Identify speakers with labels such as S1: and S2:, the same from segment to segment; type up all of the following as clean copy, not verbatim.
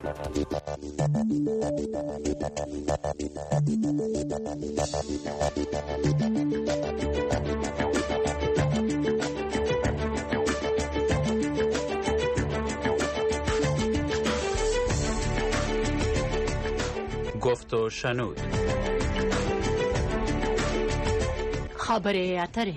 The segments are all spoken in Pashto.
S1: گفت و شنود.
S2: خبره اتره.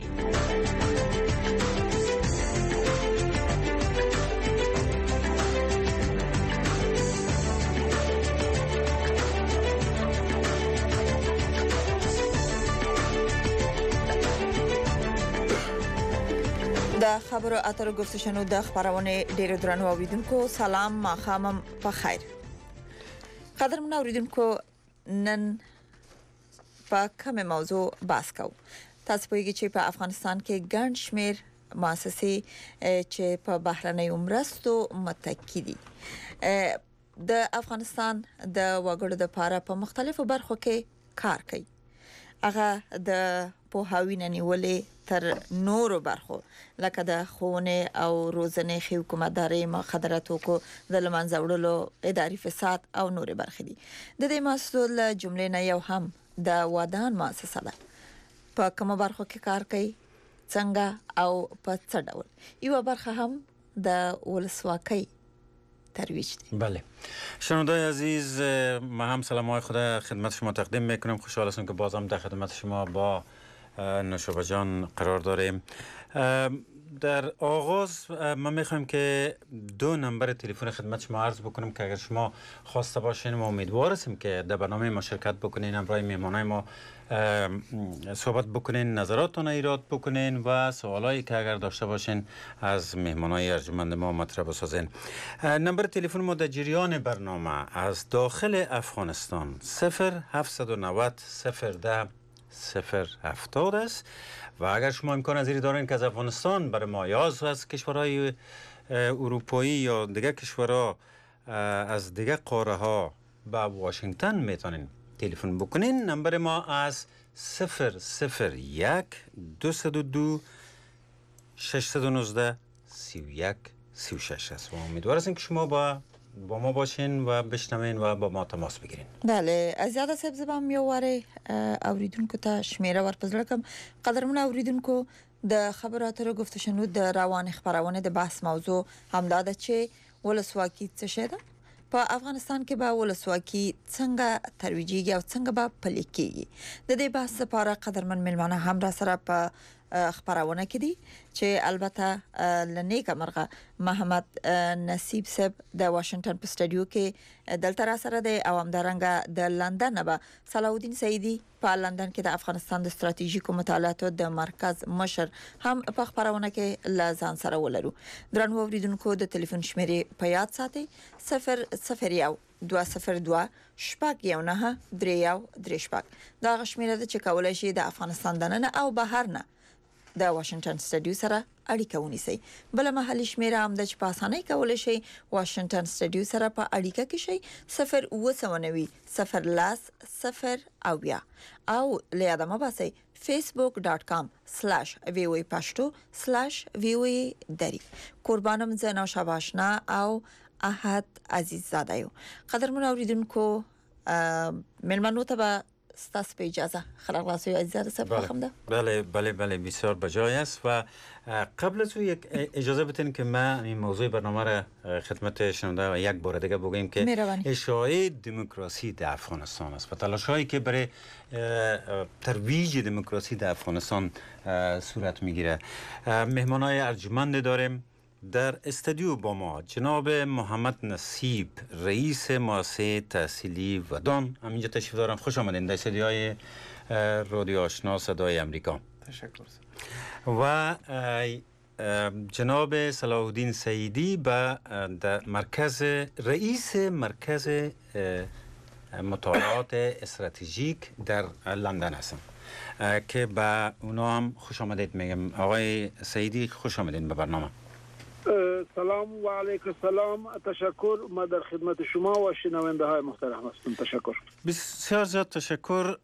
S3: د خبرو اترو گفت و شنود د خبرونه ډیرو درنو اوریدونکو سلام ماخامم په خیر. قدرمن اوریدونکو نن په کومه موضوع بحث کوو. تاسو پوهیږئ چې په افغانستان کې ګڼ شمېر مؤسسې چې په بهرنیو مرستو متکی دي د افغانستان د وګړو لپاره په مختلفو برخو کې کار کوي. هغه د پوهاوی نیولې تر نورو برخو لکه د خونه او روزنې حکومتداري مخدراتو کو د لمنځه وړلو اداري فساد او نورې برخې دي. د دې مسؤل جملې نه یو هم د ودان مؤسسه ده. په کومه برخو کې کار کوي، څنګه او په څه ډول. یو برخه هم د ولسواکۍ ترویج دی.
S1: بله شنوندای عزیز، ما هم سلامای خدا خدمت شما تقدیم میکنم. خوشحال هستم که بازم در خدمت شما با نوشابه جان قرار داریم. در آغاز ما میخوایم که 2 نمبر تلفن خدمت شما عرض بکنم که اگر شما خواسته باشین ما امیدوار هستیم که در برنامه ما شرکت بکنین، همراه میهمانای ما صحبت بکنین، نظراتتون ایراد بکنین و سوالایی که اگر داشته باشین از میهمانای ارجمند ما مطرح بسازین. نمبر تلفن ما در جریان برنامه از داخل افغانستان 0790 010 070 است و اگر شما امکان از دارین که از افغانستان برای ما یا از کشورهای اروپایی یا دیگر کشورها از دیگر قاره ها به واشنگتن میتونین تلفن بکنین. نمبر ما از 001 202 619 31 36 است و امیدوار هستیم که شما با ما باشین و بشنوین و با ما تماس بگیرین.
S3: بله، از زیاده سبز بام یو واره اوریدونکو ته شمیره ورپزړه کوم. قدرمن اوریدونکو د خبرو اترو گفت و شنود د روان خبرونه د بحث موضوع همدا ده چې ولسواکي څه شی ده. په افغانستان کې به ولسواکي څنګه ترویجيږي او څنګه به پلي کیږي. د دې بحث لپاره قدرمن ملمانه هم را سره په خبرونه کې دي چې البته لنیکه مرغه محمد نصیب صاحب د واشنگټن په سټډیو کې دلته را سره دی او همدارنګه د لندن به صلاح الدین سعیدی په لندن کې د افغانستان د ستراتیژیکو مطالعاتو د مرکز مشر هم په خبرونه کې لازم سره ولرو. درنو اوریدونکو د ټلیفون شمیرې په یاد ساتئ 001 202 شپږ یو نه درې یو درې شپږ. دا غشمیره ده چې کولای شي د افغانستان دننه او بهر نه د واشنگټن سټډیو سره اړیکه ونیسي. بل محلي شمیره هم د په اسانۍ کولای شي واشنگټن سټډیو سره په اړیکه کې شي 090 010 او لیاده مباسي facebook.com/voapashto/voa dari. قربانم زنا شباشنا او احد عزیز زاده یو. قدرمن اوریدونکو ملمنو ته ستاسو په اجازه خلاص یو عزیز صاحب بخم ده.
S1: بله بسیار بجای است و قبل از او یک اجازه بدین که ما این موضوع برنامه را خدمت شنونده یک بار دیگه بگویم که اشاعه دموکراسی در افغانستان است و تلاش‌هایی که برای ترویج دموکراسی در افغانستان صورت میگیره. مهمانای ارجمند داریم در استودیو با ما جناب محمد نصیب، رئیس مؤسسه تحصیلی ودان همینجا تشریف دارم. خوش آمدین در استودیوهای رادیو آشنا صدای امریکا.
S4: تشکر.
S1: و جناب صلاح الدین سعیدی به رئیس مرکز مطالعات استراتژیک در لندن هستم که به اونا هم خوش آمدید میگم. آقای سعیدی خوش آمدین به برنامه.
S4: سلام و علیکم السلام. تشکر. ما در خدمت شما و شنونده های محترم هستم. تشکر.
S1: بسیار زیاد تشکر.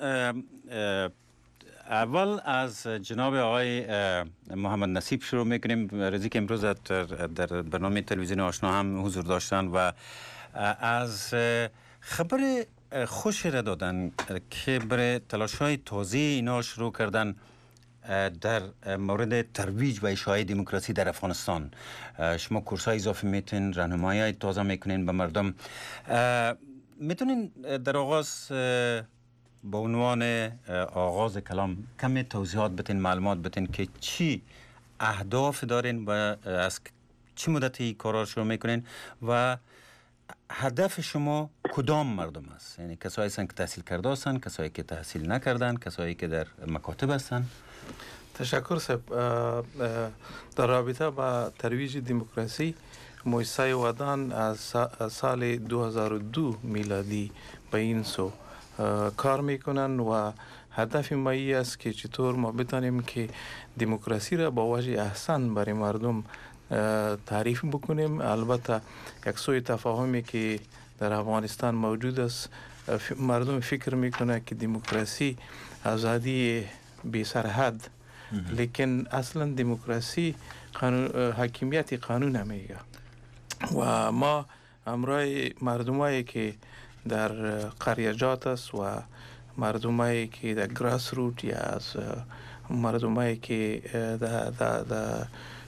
S1: اول از جناب آقای محمد نصیب شروع میکنیم. رضی که امروز در برنامه تلویزیون آشنا هم حضور داشتن و از خبر خوش را دادن که برای تلاش‌های تازه اینا شروع کردن در مورد ترویج و اشاعه دموکراسی در افغانستان. شما کورس‌های اضافه میتونین، راهنمایی تازه میکنین به مردم. میتونین در آغاز با عنوان آغاز کلام کمی توضیحات بتین، معلومات بتین که چی اهداف دارین و از چی مدتی کارا شروع میکنین و هدف شما کدام مردم است؟ یعنی کسایی هستن که تحصیل کرده هستن، کسایی که تحصیل نکردن، کسایی که در مکاتب هستن؟
S2: تشکر صاحب. در رابطه با ترویج دموکراسی مؤسسه ودان از سال 2002 میلادی به این سو کار میکنن و هدف ما ای است که چطور ما بتانیم که دموکراسی را با وجه احسن برای مردم تعریف بکنیم. البته یک سوی تفاهمی که در افغانستان موجود است، مردم فکر میکنه که دموکراسی آزادی بی سرحد، لیکن اصلا دموکراسی حاکمیت قانون نمیگه. و ما امرای مردمایی که در قریجات است و مردمایی که در گراس روت یا از مردمایی که در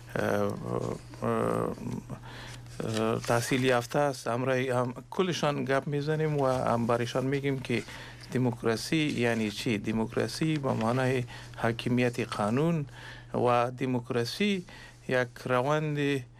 S2: تحصیل یافته است، امرای کلشان گپ میزنیم و هم برایشان میگیم که دموکراسی یعنی چی. دموکراسی به معنای حاکمیت قانون و دموکراسی یک روند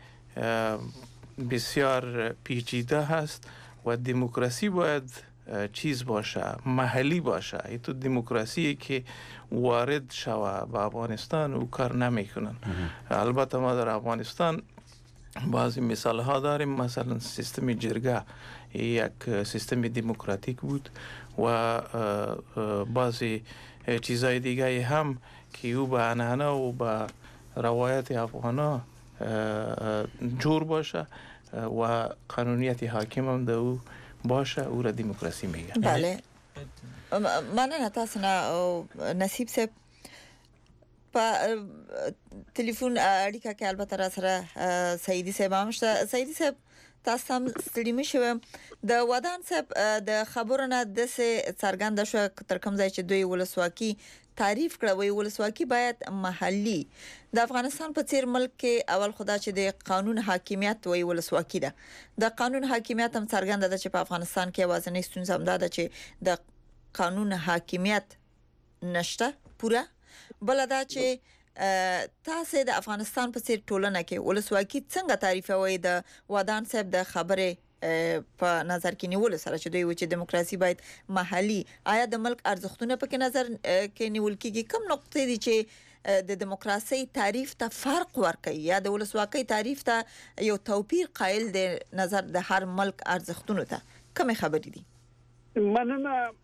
S2: بسیار پیچیده هست و دموکراسی باید چیز باشه، محلی باشه. ای تو دموکراسی که وارد شوه به افغانستان او کار نمیکنن. البته ما در افغانستان بعضی مثال ها داریم، مثلا سیستم جرگه یک سیستم دموکراتیک بود و بعضی چیزای دیگه هم که او به عنعنه و به روایت افغانا جور باشه و قانونیت حاکم هم ده او باشه، او را دموکراسی میگه.
S3: بله، مننه تاسو نه نصیب صاحب. په ټلیفون اړیکه کې البته را سره سعیدی صاحب هم شته. سعیدی صاحب تاسو هم ستړي مشوم د ودان صاحب د خبرونه د څرګند شو تر کوم ځای چې دوی ولسواکي تعریف کړه، وی ولسواکي باید محلي. د افغانستان په څیر ملک کې اول خدا چې د قانون حاکمیت وی ولسواکي ده. د قانون حاکمیت هم څرګند ده چې په افغانستان کې وازنې ستونزه هم ده چې د قانون حاکمیت نشته پوره. بل دا چې تاسو د افغانستان په څیر ټولنه کې ولسواکي څنګه تعریفوي؟ د ودان صاحب د خبره په نظر کې نیول سره چې دوی و چې دموکراسي باید محلي، آیا د ملک ارزښتونه په نظر کې نیول کېږي؟ کوم نقطې دي چې د دموکراسي تعریف ته فرق ورکوي یا د ولسواکۍ تعریف ته یو توپیر قائل د نظر د هر ملک ارزښتونو ته؟ کوم خبرې دي؟
S4: مننه.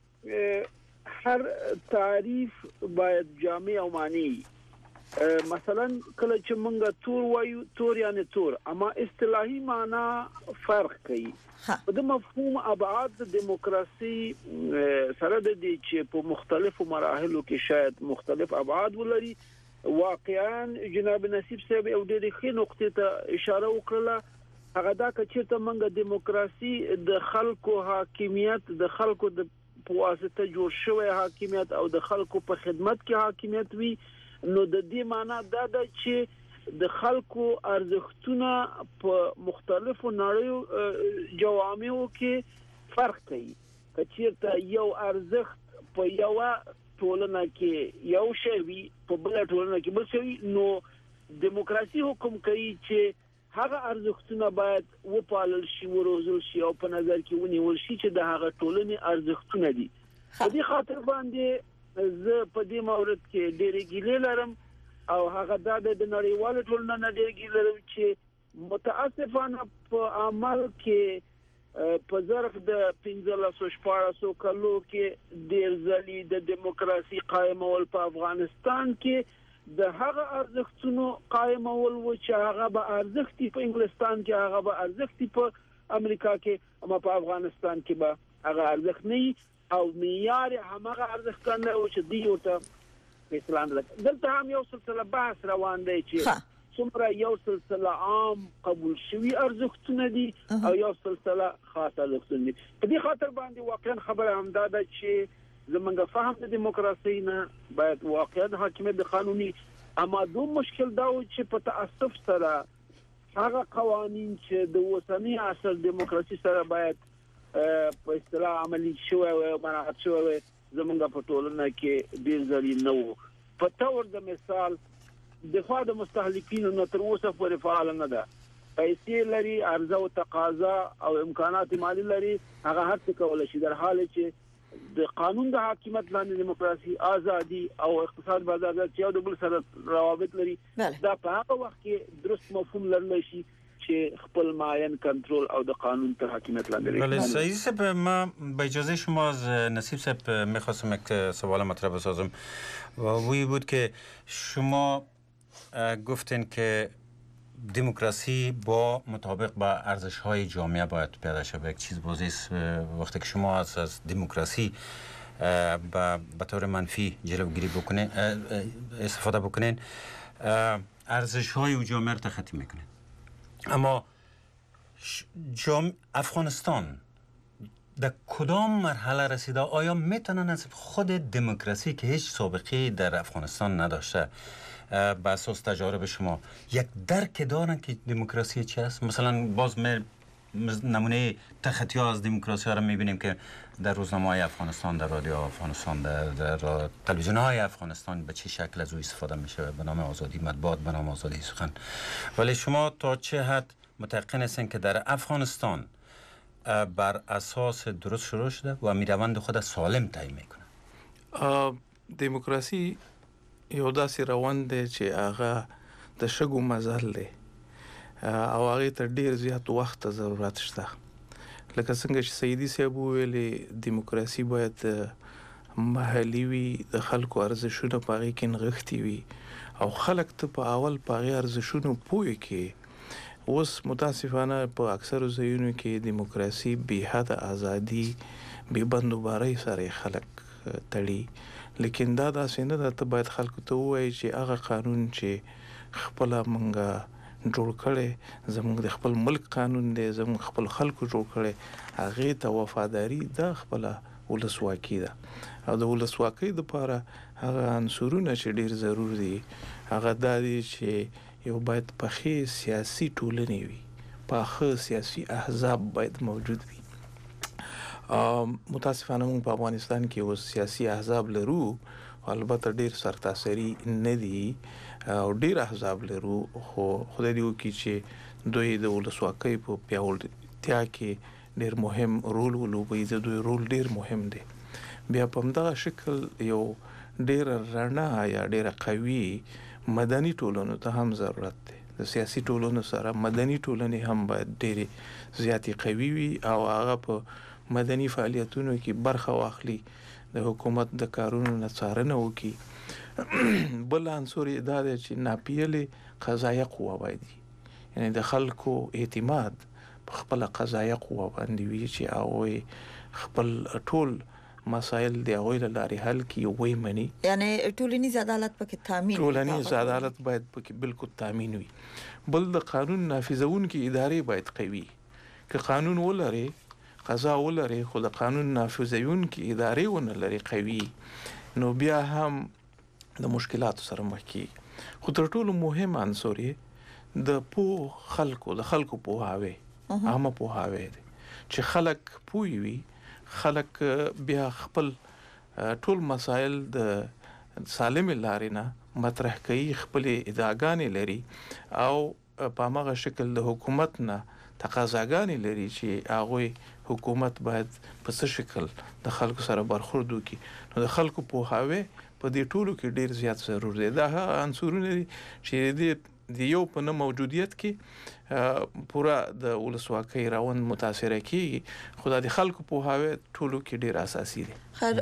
S4: هر تعریف باید جامع او معنی. مثلا کله چې مونږ تور وایو، تور یعنی تور، اما اصطلاحي معنا فرق کوي. د مفهوم ابعاد د دموکراسي سره د دې چې په مختلفو مراحلو کې شاید مختلف ابعاد ولري. واقعا جناب نصیب صاحب یو ډېرې ښې نقطې ته اشاره وکړه. هغه دا چې ته مونږ دموکراسي د خلکو حاکمیت، د خلکو د واسطه جوړ شوی حاکمیت او د خلکو په خدمت کې حاکمیت وي، نو د دې معنی دا ده چې د خلکو ارزښتونه په مختلفو نړیو جوامعو کې فرق کوي. کچیرته یو ارزښت په یو ټولنه کې یو شی وي، په بل ټولنه کې بل شی، نو دموکراسي حکم کوي چې هغه ارزښتونه باید وپالل شي، وروزل شي او په نظر کې ونیول شي چې د هغه ټولنې ارزښتونه دي. په دې خاطر باندې زه په دې مورد کې ډېرې ګیلې لرم او هغه دا د نړیوال ټولنې نه ډېرې ګیلې لرم چې متاسفانه په عمل کې په ظرف د 15-16 کلو کې ډېر ځلې د دموکراسي قائمول په افغانستان کې د هغه ارزښتونو قائمول و چې هغه به ارزښتي په انګلستان کې، هغه به ارزښتي په امریکا کې، اما په افغانستان کې به هغه ارزښت نه او معیار همغه ارزښت نه و چې دی ورته اسلام ده. دلته هم یو سلسله بحث روان دی چې څومره یو سلسله عام قبول شوی ارزښتونه دي او یو سلسله خاص ارزښتونه دي. په دې خاطر باندې واقعا خبره همدا ده چې زمونږ فهم د دیموکراسي نه باید واقعا حاکمیت د قانوني اما دوه مشکل دا و چې په تاسف سره هغه قوانين چې د اوسنی عصر دیموکراسي سره باید په اصطلاح عملي شوی او مراعات شوی زمونږ په ټولنه کې ډیر ځلې نه وو. په تور د مثال دفاع د مستهلکینو نه تر اوسه پورې فعال نه ده. پیسې لري، عرضه او تقاضا او امکانات مالی لري، هغه هر څه کولای شي در حال چې د قانون د حاکمیت لاندې دیموکراسي ازادي او اقتصاد بازار چې یو د بل سره روابط لري دا په هغه وخت کې درست مفهوم لرلی شي چې خپل معین کنترل او د قانون تر حاکمیت لاندې لري.
S1: بله سعید صاحب، ما با اجازه شما از نصیب صاحب میخواستم یک سوال مطرح بسازم و وی بود که شما گفتین که دموکراسی با مطابق با ارزش‌های جامعه باید پیاده شود. یک چیز بازی است وقتی که شما از دموکراسی به طور منفی جلوگیری بکنین، استفاده بکنین، ارزش‌های جامعه را تخطی میکنین. اما افغانستان در کدام مرحله رسیده؟ آیا میتونن از خود دموکراسی که هیچ سابقه در افغانستان نداشته به اساس تجارب شما یک درک دارن که دموکراسی چی است؟ مثلا باز نمونه تخطی ها از دموکراسی ها را میبینیم که در روزنامه های افغانستان، در رادیو افغانستان، در تلویزیون های افغانستان به چه شکل از او استفاده میشه به نام آزادی مطبوعات، به نام آزادی سخن. ولی شما تا چه حد متقن هستین که در افغانستان بر اساس درست شروع شده و میروند خود سالم طی میکنه؟
S2: دموکراسی یو داسې روان دی چې هغه د شګو مزل دی او هغه ته ډیر زیات وخت ضرورت شته. لکه څنګه چې سیدی صاحب ویلي دموکراسي باید محلي وي، د خلکو ارزښتونه په هغې کې نغښتي وي او خلک ته په اول په هغې ارزښتونو پوه کړي. اوس متاسفانه په اکثرو ځایونو کې دموکراسي بې حده ازادي بې بندوبارۍ سره خلک تړي، لیکن دا داسې نه ده. ته باید خلکو ته ووایي چې هغه قانون چې خپله مونږه جوړ کړی زموږ د خپل ملک قانون دی، زموږ خپل خلکو جوړ کړی، هغې ته وفاداري دا خپله ولسواکي ده. او د ولسواکۍ دپاره هغه عنصرونه چې ډیر ضرور دي هغه دا دي چې یو باید پخې سیاسي ټولنې وي، پاخه سیاسي احزاب باید موجود وي. متاسفانه موږ په افغانستان کې اوس سیاسي احزاب لرو، البته ډیر سرتاسري نه دي او ډیر احزاب لرو، خو خدای دې وکړي چې دوی د ولسواکۍ په پیاوړتیا کې ډیر مهم رول ولوبوي. د دوی رول ډیر مهم دی. بیا په همدغه شکل یو ډیر رڼا یا ډیر قوي مدني ټولنو ته هم ضرورت دی. د سیاسي ټولنو سره مدني ټولنې هم باید ډېرې زیاتې قوي وي او هغه په مدني فعالیتونو کې برخه واخلي، د حکومت د کارونو نه څارنه وکړي. بل عنصر دا دی چې ناپیلې قضایه قوه باید وي، یعنې د خلکو اعتماد په خپله قضایه قوه باندې وي چې هغوی خپل ټول مسائل د هغوی له لارې حل کړي، ویې مني.
S3: یعنې ټولنیز عدالت پکې تامین،
S2: ټولنیز عدالت باید پکې بالکل تامین وي. بل د قانون نافذونکي ادارې باید قوي. که قانون ولري، قضا ولري، خو د قانون نافذونکي ادارې ونه لري قوي، نو بیا هم د مشکلاتو سره مخ کیږي. خو تر ټولو مهم عنصر یې د خلکو پوهاوی، عامه پوهاوی دی چې خلک پوه وي. خلک بیا خپل ټول مسائل د سالم لارې نه مطرح کوي، خپل ادعاګانې لري او په هغه شکل د حکومت نه تقاضاګانې لري چې هغوی حکومت باید په څه شکل د خلکو سره برخورد وکړي. نو د خلکو پوهاوی په دې ټولو کې ډیر زیات ضرور دی. دا هغه عنصرونه دي چې د یو په نه موجودیت کې پورا د ولسواکۍ روند متاثره کیږي، خو د خلکو پوهاوی ټولو کې ډیر اساسي دی.
S3: خیر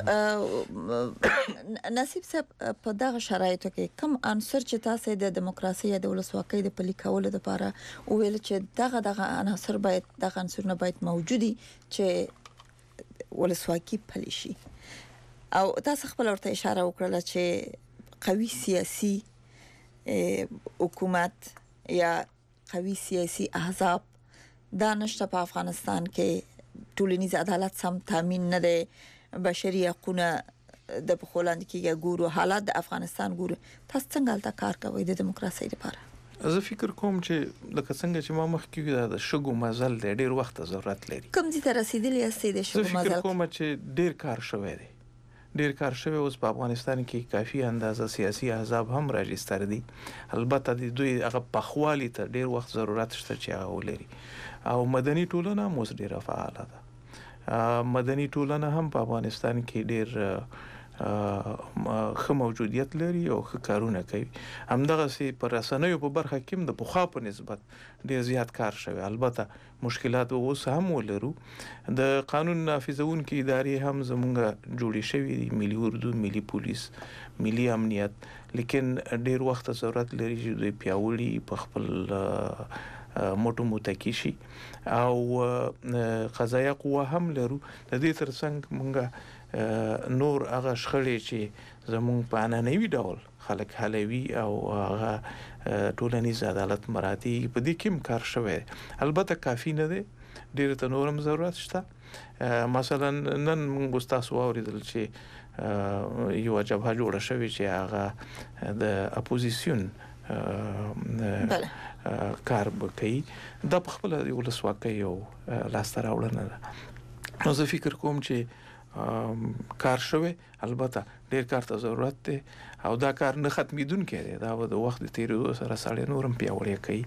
S3: نصیب صاحب، په دغه شرایطو کې کوم عنصر چې تاسو د دیموکراسي یا د ولسواکۍ د پلي کولو لپاره ویل چې دغه عناصر باید، دغه عنصرونه باید موجودي چې ولسواکي پلي شي، او تاسو خپل ورته اشاره وکړه چې قوي سیاسي حکومت یا قوي سیاسي احزاب دا نشته په افغانستان کې، ټولنیز عدالت سم تامین نه دی، بشري حقوقونه د بخولاند کې ګورو، حالات د افغانستان ګورو. تاسو څنګه تا کار کوي د دیموکراسي لپاره؟
S2: زه فکر کوم چې لکه څنګه چې ما مخکې د شګو مزل ډېر وخت ضرورت لري.
S3: کوم ځای ته رسیدلی یاستئ د شګو مزل؟
S2: فکر کوم چې ډېر کار شوی دی، ډېر کار شوی. اوس په افغانستان کې کافي اندازه سیاسي احزاب هم راجستر دي. البته د دوی هغه پخوالي ته ډېر وخت ضرورت شته چې هغه ولري. او مدني ټولنه هم اوس ډېره فعاله ده. مدني ټولنه هم په افغانستان کې ډېر ښه موجودیت لري او ښه کارونه کوي. همدغه سي پر رسنیو په برخه کې د پخوا په نسبت ډېر زیات کار شوی. البته مشکلات اوس هم ولرو. د قانون نافذونکو ادارې هم زمونږ جوړې شوې دي، ملي اردو، ملي پولیس، ملي امنیت، لیکن ډېر وخت ضرورت لري چې دوی پیاوړي په خپل موټو متکی شي. او قضایه قوه هم لرو. د دې ترڅنګ مونږه نور هغه شخړې چې زموږ په انانوي ډول خلک حلوي او هغه ټولنیز عدالت مراتي په دې کې کار شوی. البته کافي نه دی، ډېر ته نورم ضرورت شته. مثلا نن موږ تاسو اوریدل چې یو جبهه جوړه شوې چې هغه د اپوزیسیون کار کوي. دا په خپل ولسواکۍ او لاسته راوړنه ده. نو زه فکر کوم چې کار شوی، البته ډیر کار ته ضرورت دی او دا کار نه ختمیدونکی دی. دا د وخت د تیریدو سره سړی نورم پیاوړی کوي.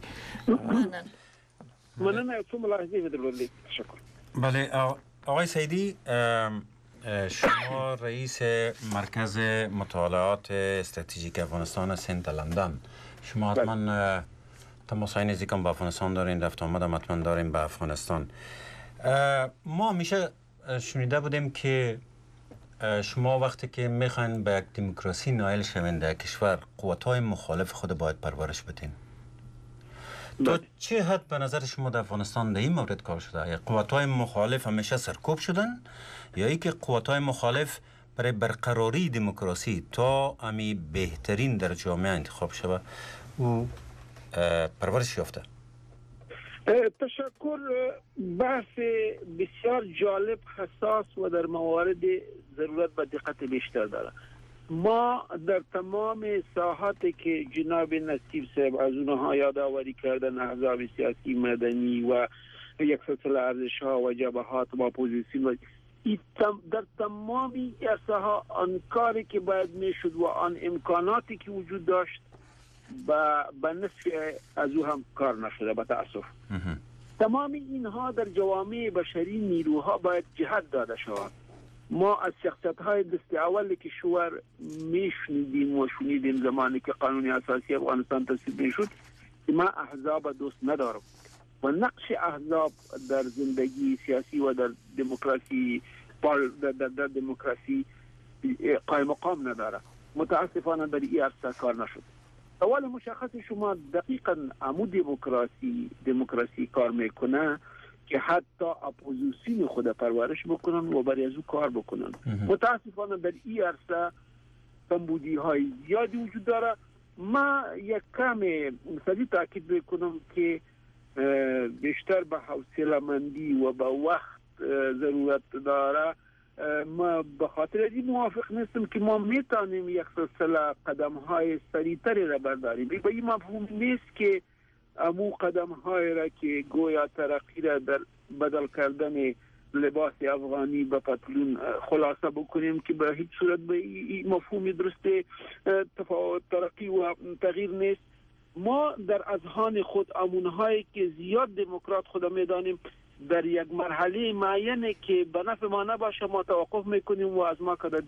S4: مننه. یو څه ملاحظې درلودې. تشکر.
S1: بله آقای سیدی، شما رئیس مرکز مطالعات استراتژیک افغانستان سنت لندن، شما حتما تماس‌های نزدیکم با افغانستان دارین، رفت آمد هم حتما دارین به افغانستان. ما همیشه شنیده بودیم که شما وقتی که میخواین به یک دموکراسی نائل شوین در کشور، قوت‌های مخالف خود باید پرورش بدین. تا چه حد به نظر شما در افغانستان در این مورد کار شده؟ یا قوت‌های مخالف همیشه سرکوب شدن یا ای که قوت‌های مخالف برای برقراری دموکراسی تا امی بهترین در جامعه انتخاب شود او پرورش یافته؟
S4: تشکر. بحث بسیار جالب، حساس و در موارد ضرورت به دقت بیشتر داره. ما در تمام ساحاتی که جناب نصیب صاحب از اونها یادآوری کردن، احزاب سیاسی، مدنی و یک سلسله ارزش‌ها و جبهات و اپوزیسیون، در تمام این ساحات آن کاری که باید میشد و آن امکاناتی که وجود داشت به نصف از او هم کار نشده به تأسف. تمام اینها در جوامع بشری نیروها باید جهت داده شود. ما از شخصیت‌های دست اول کشور میشنیدیم و شنیدیم زمانی که قانون اساسی افغانستان تصویب میشد که ما احزاب دوست ندارم و نقش احزاب در زندگی سیاسی و در دموکراسی در دموکراسی قائم مقام نداره. متاسفانه در این عرصه کار نشد. سوال مشخص شما دقیقاً عمود دموکراسی کار میکنه که حتی اپوزیسیون خود پرورش بکنن و برای از او کار بکنن. متاسفانه در این عرصه کمبودی های زیادی وجود داره. ما یک کم مثلی تاکید میکنم که بیشتر به حوصله‌مندی و به وقت ضرورت داره. ما به خاطر این موافق نیستم که ما میتونیم یک سلسله قدم های سریعتری را برداریم. به این مفهوم نیست که امو قدم های را که گویا ترقی را در بدل کردن لباس افغانی به پتلون خلاصه بکنیم که به هیچ صورت به این مفهوم درست تفاوت ترقی و تغییر نیست. ما در اذهان خود امونهایی که زیاد دموکرات خود میدانیم در یک مرحله معینه که به نفع ما نباشه ما توقف میکنیم و از ما کده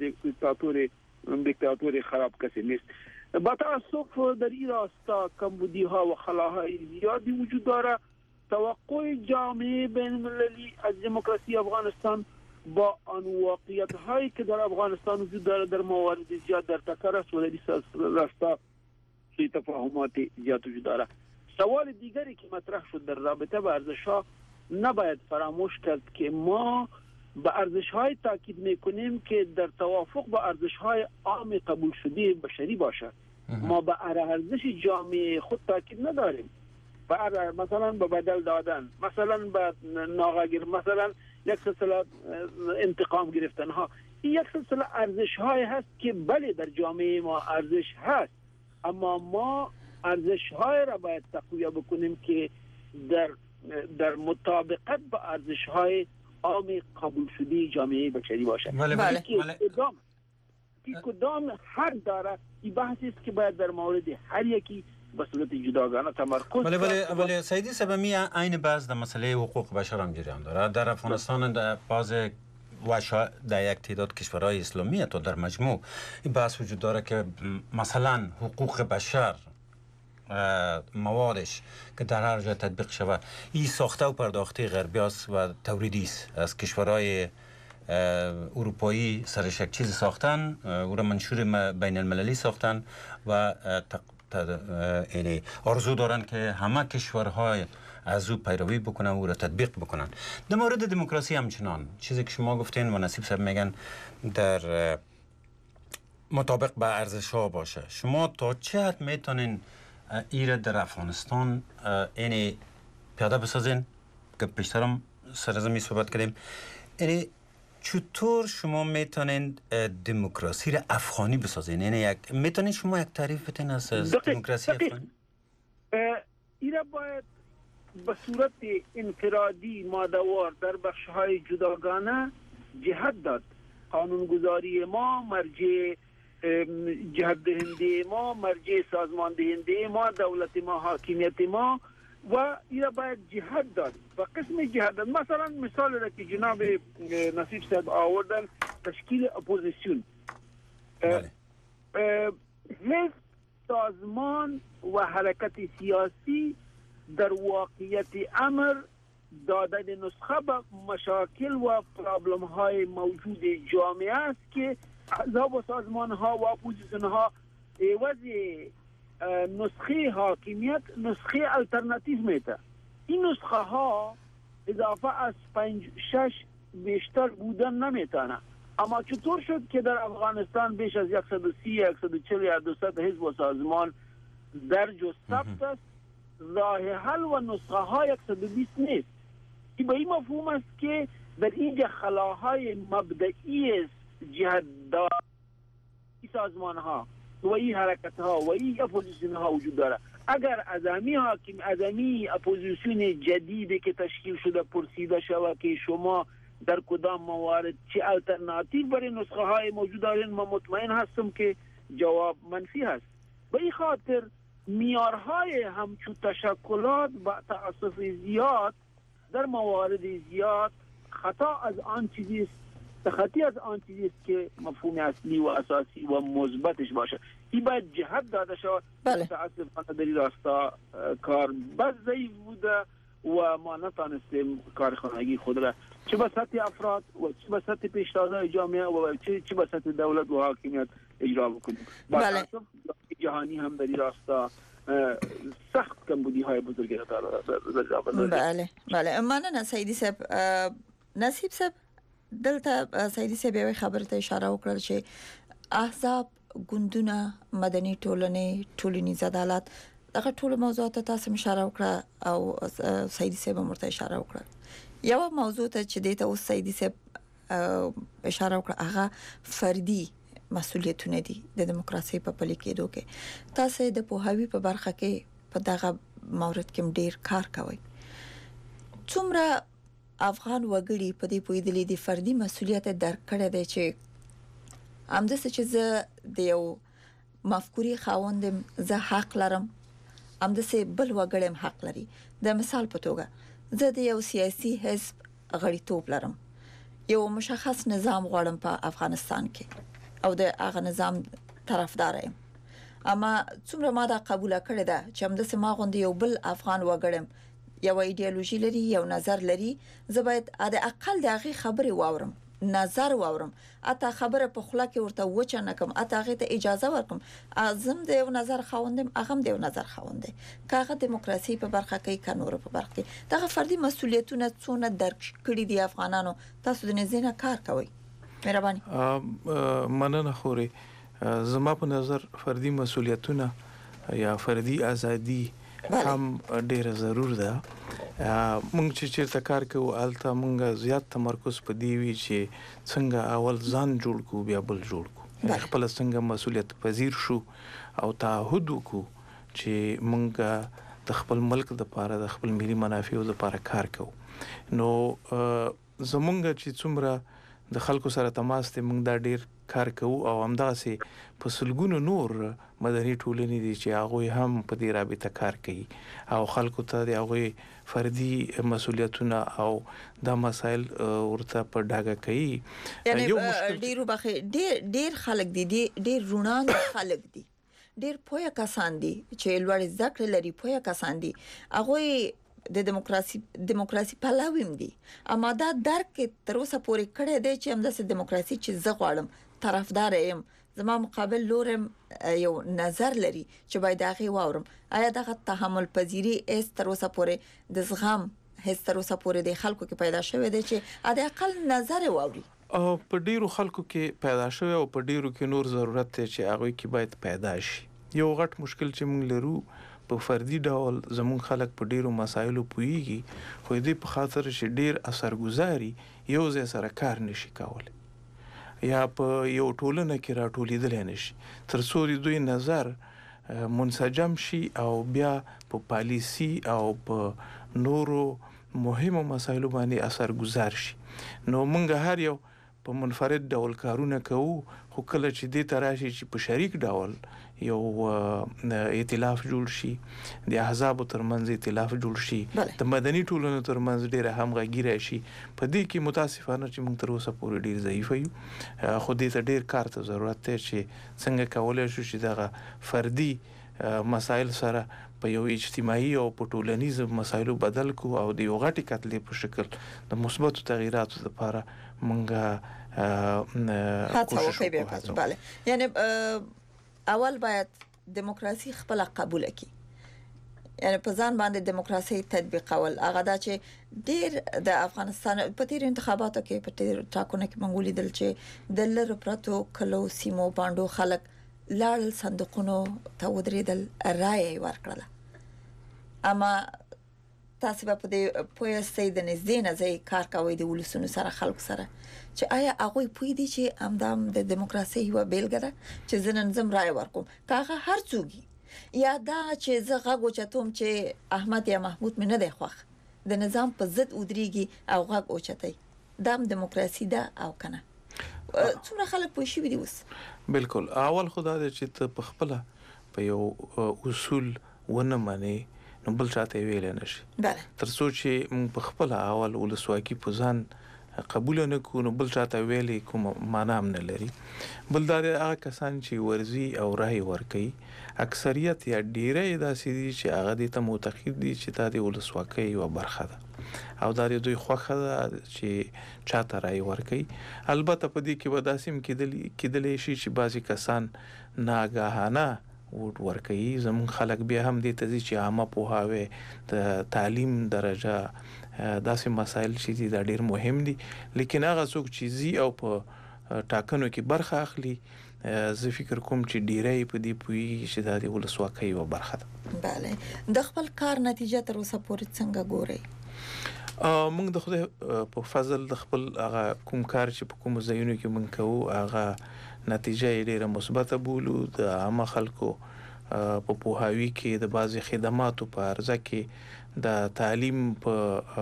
S4: دیکتاتوری خراب کسی نیست. با تاسف در این راستا کمبودی ها و خلاهای زیادی وجود داره. توقع جامعه بین المللی از دموکراسی افغانستان با آن واقعیت هایی که در افغانستان وجود داره در موارد زیاد در تکر است و در این راستا تفاهمات زیاد وجود داره. سوال دیگری که مطرح شد در رابطه با ارزش ها، نباید فراموش کرد که ما به ارزش‌های تاکید می‌کنیم که در توافق با ارزش‌های عام قبول شده بشری باشد. ما به ارزش جامعه خود تاکید نداریم. مثلا به بدل دادن، مثلا به ناغه‌گیر، مثلا یک سلسله انتقام گرفتن ها، این یک سلسله ارزش های هست که بله در جامعه ما ارزش هست، اما ما ارزش های را باید تقویت بکنیم که در مطابقت با ارزش های عام قبول شده جامعه بشری باشه.
S3: بله.
S4: کدام حق داره، این بحثی است که باید در مورد هر یکی به صورت جداگانه تمرکز
S1: کنیم. ولی سیدی سبمی عین بحث در مسئله حقوق بشر هم جریان داره. در افغانستان در باز در یک تعداد کشورهای اسلامی تا در مجموع این بحث وجود داره که مثلا حقوق بشر موادش که در هر جا تطبیق شود این ساخته و پرداخته غربی است و تولیدی است. از کشورهای اروپایی سرش یک چیز ساختن، او را منشور بین المللی ساختن و آرزو دارن که همه کشورهای از او پیروی بکنن و او را تطبیق بکنن. در مورد دموکراسی همچنان چیزی که شما گفتین و نصیب صاحب میگن در مطابق با ارزش ها باشه، شما تا چه حد میتونین ایره در افغانستان اینی پیاده بسازین که پیشترم سر از می صحبت کردیم؟ یعنی چطور شما میتونین دموکراسی را افغانی بسازین؟ یعنی میتونین شما یک تعریف بتین از دموکراسی افغانی؟
S4: ایره باید به صورت انفرادی مادوار در بخش‌های جداگانه جهت داد. قانونگذاری ما، مرجع جهت دهنده ما، مرجع سازمان دهنده ما، دولت ما، حاکمیت ما و اینا باید جهت داد و قسم جهت داد. مثلا مثال را که جناب نصیب صاحب آوردن، تشکیل اپوزیسیون. حزب، سازمان و حرکت سیاسی در واقعیت امر دادن نسخه به مشاکل و پرابلم های موجود جامعه است که احزاب و سازمان ها و اپوزیسیون ها عوض نسخه حاکمیت نسخه الٹرناتیو میته. این نسخه ها اضافه از 5-6 بیشتر بودن نمیتونه. اما چطور شد که در افغانستان بیش از 130 140 یا 200 حزب و سازمان درج و ثبت است؟ راه حل و نسخه های 120 نیست. این به این مفهوم است که در اینجا خلاهای مبدئی جهت دار سازمان ها و این حرکت ها و این اپوزیسیون ها وجود داره. اگر ازمی اپوزیسیون جدیدی که تشکیل شده پرسیده شود که شما در کدام موارد چه الٹرناتیو برای نسخه های موجود دارین، من مطمئن هستم که جواب منفی هست. به این خاطر میارهای همچون تشکلات با تعصف زیاد در موارد زیاد خطا از آن چیزی است، خطی از آن چیزی است که مفهوم اصلی و اساسی و مثبتش باشه. این باید جهت داده شود. متاسفانه در این راستا کار بس ضعیف بوده و ما نتانستیم کارخانگی خود را چه به سطح افراد و چه به سطح پیشتازهای جامعه و چه به سطح دولت و حاکمیت اجرا بکنیم.
S3: بله.
S4: جهانی هم در این راستا سخت کمبودی های بزرگی را داره.
S3: بله مننه سیدی صاحب. نصیب صاحب دلته سیدی صاحب یو خبره ته اشاره وکړه چې احزاب، ګوندونه، مدني ټولنې، ټولنیز عدالت، دغه ټول موضوعات ته تاسو اشاره وکړه او سیدی صاحب مرته اشاره وکړه. یو موضوع ته چې دته اوس سیدی صاحب اشاره وکړه هغه فردي مسؤلیتونه دي د دیموکراسي په پلي کېدو کې. تاسو د پوهاوی په برخه کې په دغه مورد کې ډیر کار کوي. څومره افغان وګړي په دې پوهېدلې دي فردي مسؤلیت درک کړی دی چې همداسې چې زه د یو مفکورې خاوندم، زه حق لرم، همداسې بل وګړی هم حق لري. د مثال په توګه زه د یو سیاسي حزب غړیتوب لرم، یو مشخص نظام غواړم په افغانستان کې او د هغه نظام طرفدار یم، اما څومره ما دا قبول کړی ده چې همداسې ما غوندې یو بل افغان وګړی یو ایدئولوژي لري، یو نظر لري، زه باید د اقل د هغې خبرې واورم، نظر واورم، اته خبره په خوله کې ورته وچه نه کړم، اته هغې ته اجازه ورکړم. زم د یو نظر خاوندم، هغه هم د یو نظر خاوند دی، که هغه دیموکراسي په برخه کې که نورو په برخه کې. دغه فردي مسؤلیتونه څونه درک کړي دي افغانانو؟ تاسو د نظر نه کار کوئ؟ مهرباني.
S2: مننه خوري. زما په نظر فردي مسؤلیتونه یا فردي ازادي هم ډیره ضرور ده. مونږ چې چیرته کار کوو الته مونږ زیات تمرکز په دی وی چې څنګه اول ځان جوړ کو بیا بل جوړ کو، خپل څنګه مسؤلیت پذیر شو او تعهد وکړو چې مونږ د خپل ملک د لپاره د خپل ملي منافعو لپاره کار کوو. نو زمونږ چې څومره د خلکو سره تماس ته مونږ دا ډیر کار کوو او همداسې په سلګونو نور مدني ټولنې دي چې هغه هم په دې رابطه کار کوي او خلکو ته د هغه فردي مسؤلیتونه او د مسایل ورته په ډاګه کوي.
S3: یعنی ډیرو بخې ډیر خلک دي ډیر رونان خلک دي، ډیر پوهه کسان دي چې لوړ زده کړې لري، پوهه کسان دي، هغه د دیموکراسي پلاویم دي، اما دا درک تر اوسه پورې کړی دی چې همداسې دیموکراسي چې زه غواړم طرفدار یم، زما مقابل لورم یو نظر لري چې باید هغه واورم. آیا دغه تحمل پذیری اس تر اوسه پورې د زغم هیڅ تر اوسه پورې د خلکو کې پیدا شوی دی چې د اقل نظر واوري؟
S2: په ډیرو خلکو کې پیدا شوی او په ډیرو کې نور ضرورت دی چې هغه کې باید پیدا شي. یو غټ مشکل چې موږ لرو په فردي ډول زموږ خلک په ډیرو مسایلو پوهیږي، خو دې په خاطر چې ډیر اثرګذاري یو ځای سره کار نشي کولای یا په یو ټولنه کې راټولیدل نشي تر څو دوی نظر منسجم شي او بیا په پالیسی او په نورو مهمو مسایلو باندې اثرګذار شي. نو موږ هر یو په منفرد ډول کارونه کوو، خو کله چې دې تراشي چې په شریک ډول یو ائتلاف جوړ شي، د احزاب ترمنځ ائتلاف جوړ شي، د مدني ټولنو ترمنځ ډیره همغږي راشي، په دې کې متاسفانه چې موږ تر اوسه پورې ډیر ضعیف یو. خو دې ته ډیر کار ته ضرورت دی چې څنګه کولای شو چې دغه فردي مسایل سره په یو اجتماعي او په ټولنیز مسایلو بدل کو او د یو غټي کتلې په شکل د مثبت تغیراتو لپاره مونږه
S3: کوشش وکړو. بله، یعنی اول باید دیموکراسي خپل قبول کړي، یعنی په ځان باندې دیموکراسي تطبیقول. هغه دا چې ډیر د افغانستان په تیر انتخاباتو کې په تیر ټاکنو کې منګولې دل چې د لر پرتو کلو سیمو باندې خلک لاړ صندوقونو ته ودرېدل، رائے ورکړه. اما تاسو په دې پوهستۍ د نږدې نه ځای کار کوي د ولسونو سره، خلکو سره، چې آیا هغه پوي دي چې همدام د دیموکراسي یو بیلګه ده چې زه نن رائے ورکوم کاغه هر څوک یا دا چې زه غږ اوچتوم چې احمد یا محمود مې نه دی خوښ د نظام په ضد ودرېږي او غږ اوچتای، دا دیموکراسي ده او کنه؟ څومره خلک پوه شي دي اوس؟
S2: بالکل. اول خدا دې چې ته په خپل په یو اصول ونه مانی نو بل چاته ویل نشي.
S3: بله.
S2: تر څو چې موږ په خپل اول ولسواکي په ځان قبول نه کوو نو بل چاته ویلې کوم معنا هم نه لري. بل دا هغه کسان چې ورزي او رائے ورکي اکثریت یا ډیره داسې دي چې هغه د ته معتقد دي چې دا د ولسواکۍ یو برخه ده او دا دوی خوخه ده چې چاته رائے ورکي. البته په دې کې وداسم کېدلې شي چې بعضی کسان ناګهانه ووټ ورکوي. زموږ خلک بیا هم دې ته چې عامه پوهاوی د تعلیم درجه داسې مسایل چې دا ډیر مهم دي، لیکن هغه څوک چې زی او په ټاکنو کې برخه اخلي زه فکر کوم چې ډیرې په دې پوي چې دا د ولسواکۍ یو برخه ده.
S3: بله. د خپل کار نتیجه تر اوسه پورې څنګه ګوري؟
S2: موږ د خدای په فضل د خپل هغه کوم کار چې په کوم ځایونو کې موږ کوو هغه نتیجه ډیره مثبته بولو. د عامه خلکو په پوهاوی کې د بعضي خدماتو په عرضه کې د تعلیم په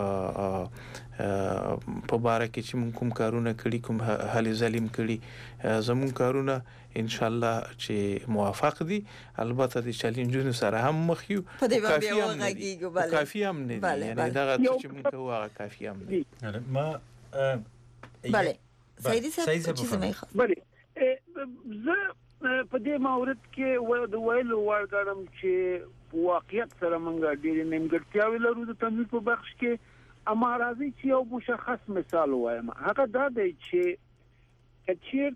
S2: باره کې چې موږ کوم کارونه کړي، کوم هلې ظلم کړي، زموږ کارونه ان شاء الله چې موافق دي. البته د چیلنجونو سره هم مخ یو، کافي هم نه دي، یعنی دا چې موږ کوو هغه کافي هم دي.
S1: ما
S3: بله سیدی صاحب چیز میخواد.
S4: بله، زه په دې مورد کې د ویلو وړاندم چې واقعیت سره موږ ډېر نیمګړتیاوې لرو د تنظیم په بخش کې. اما راځي چې یو مشخص مثال وایم، هغه دا دی چې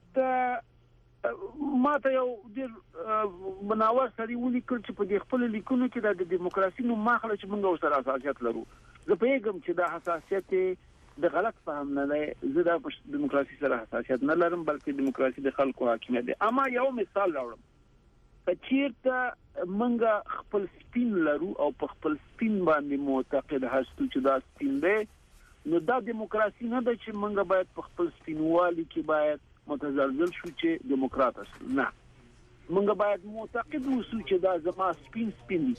S4: چیرته ما ته یو ډېر مناور سړي ولیکل چې په دې خپل لیکونو کې د دیموکراسي نو ماخله چې موږ سره حساسیت لرو. زه پیغام چې دا حساسیت د غلط فهم نه دی، زه د دیموکراسي سره حساسیت نه لرم بلکې دیموکراسي د خلکو حاکمیت دی. اما یو مثال راوړم، چیرته منګه خپل سپین لرو او په خپل سپین باندې معتقد هستو چې دا سپین دی نو دا دیموکراسي نه ده چې منګه باید په خپل سپینوالي کې باید متزلزل شو چې دیموکرات اوسو نه منګه باید معتقد اوسو چې دا زما سپین دي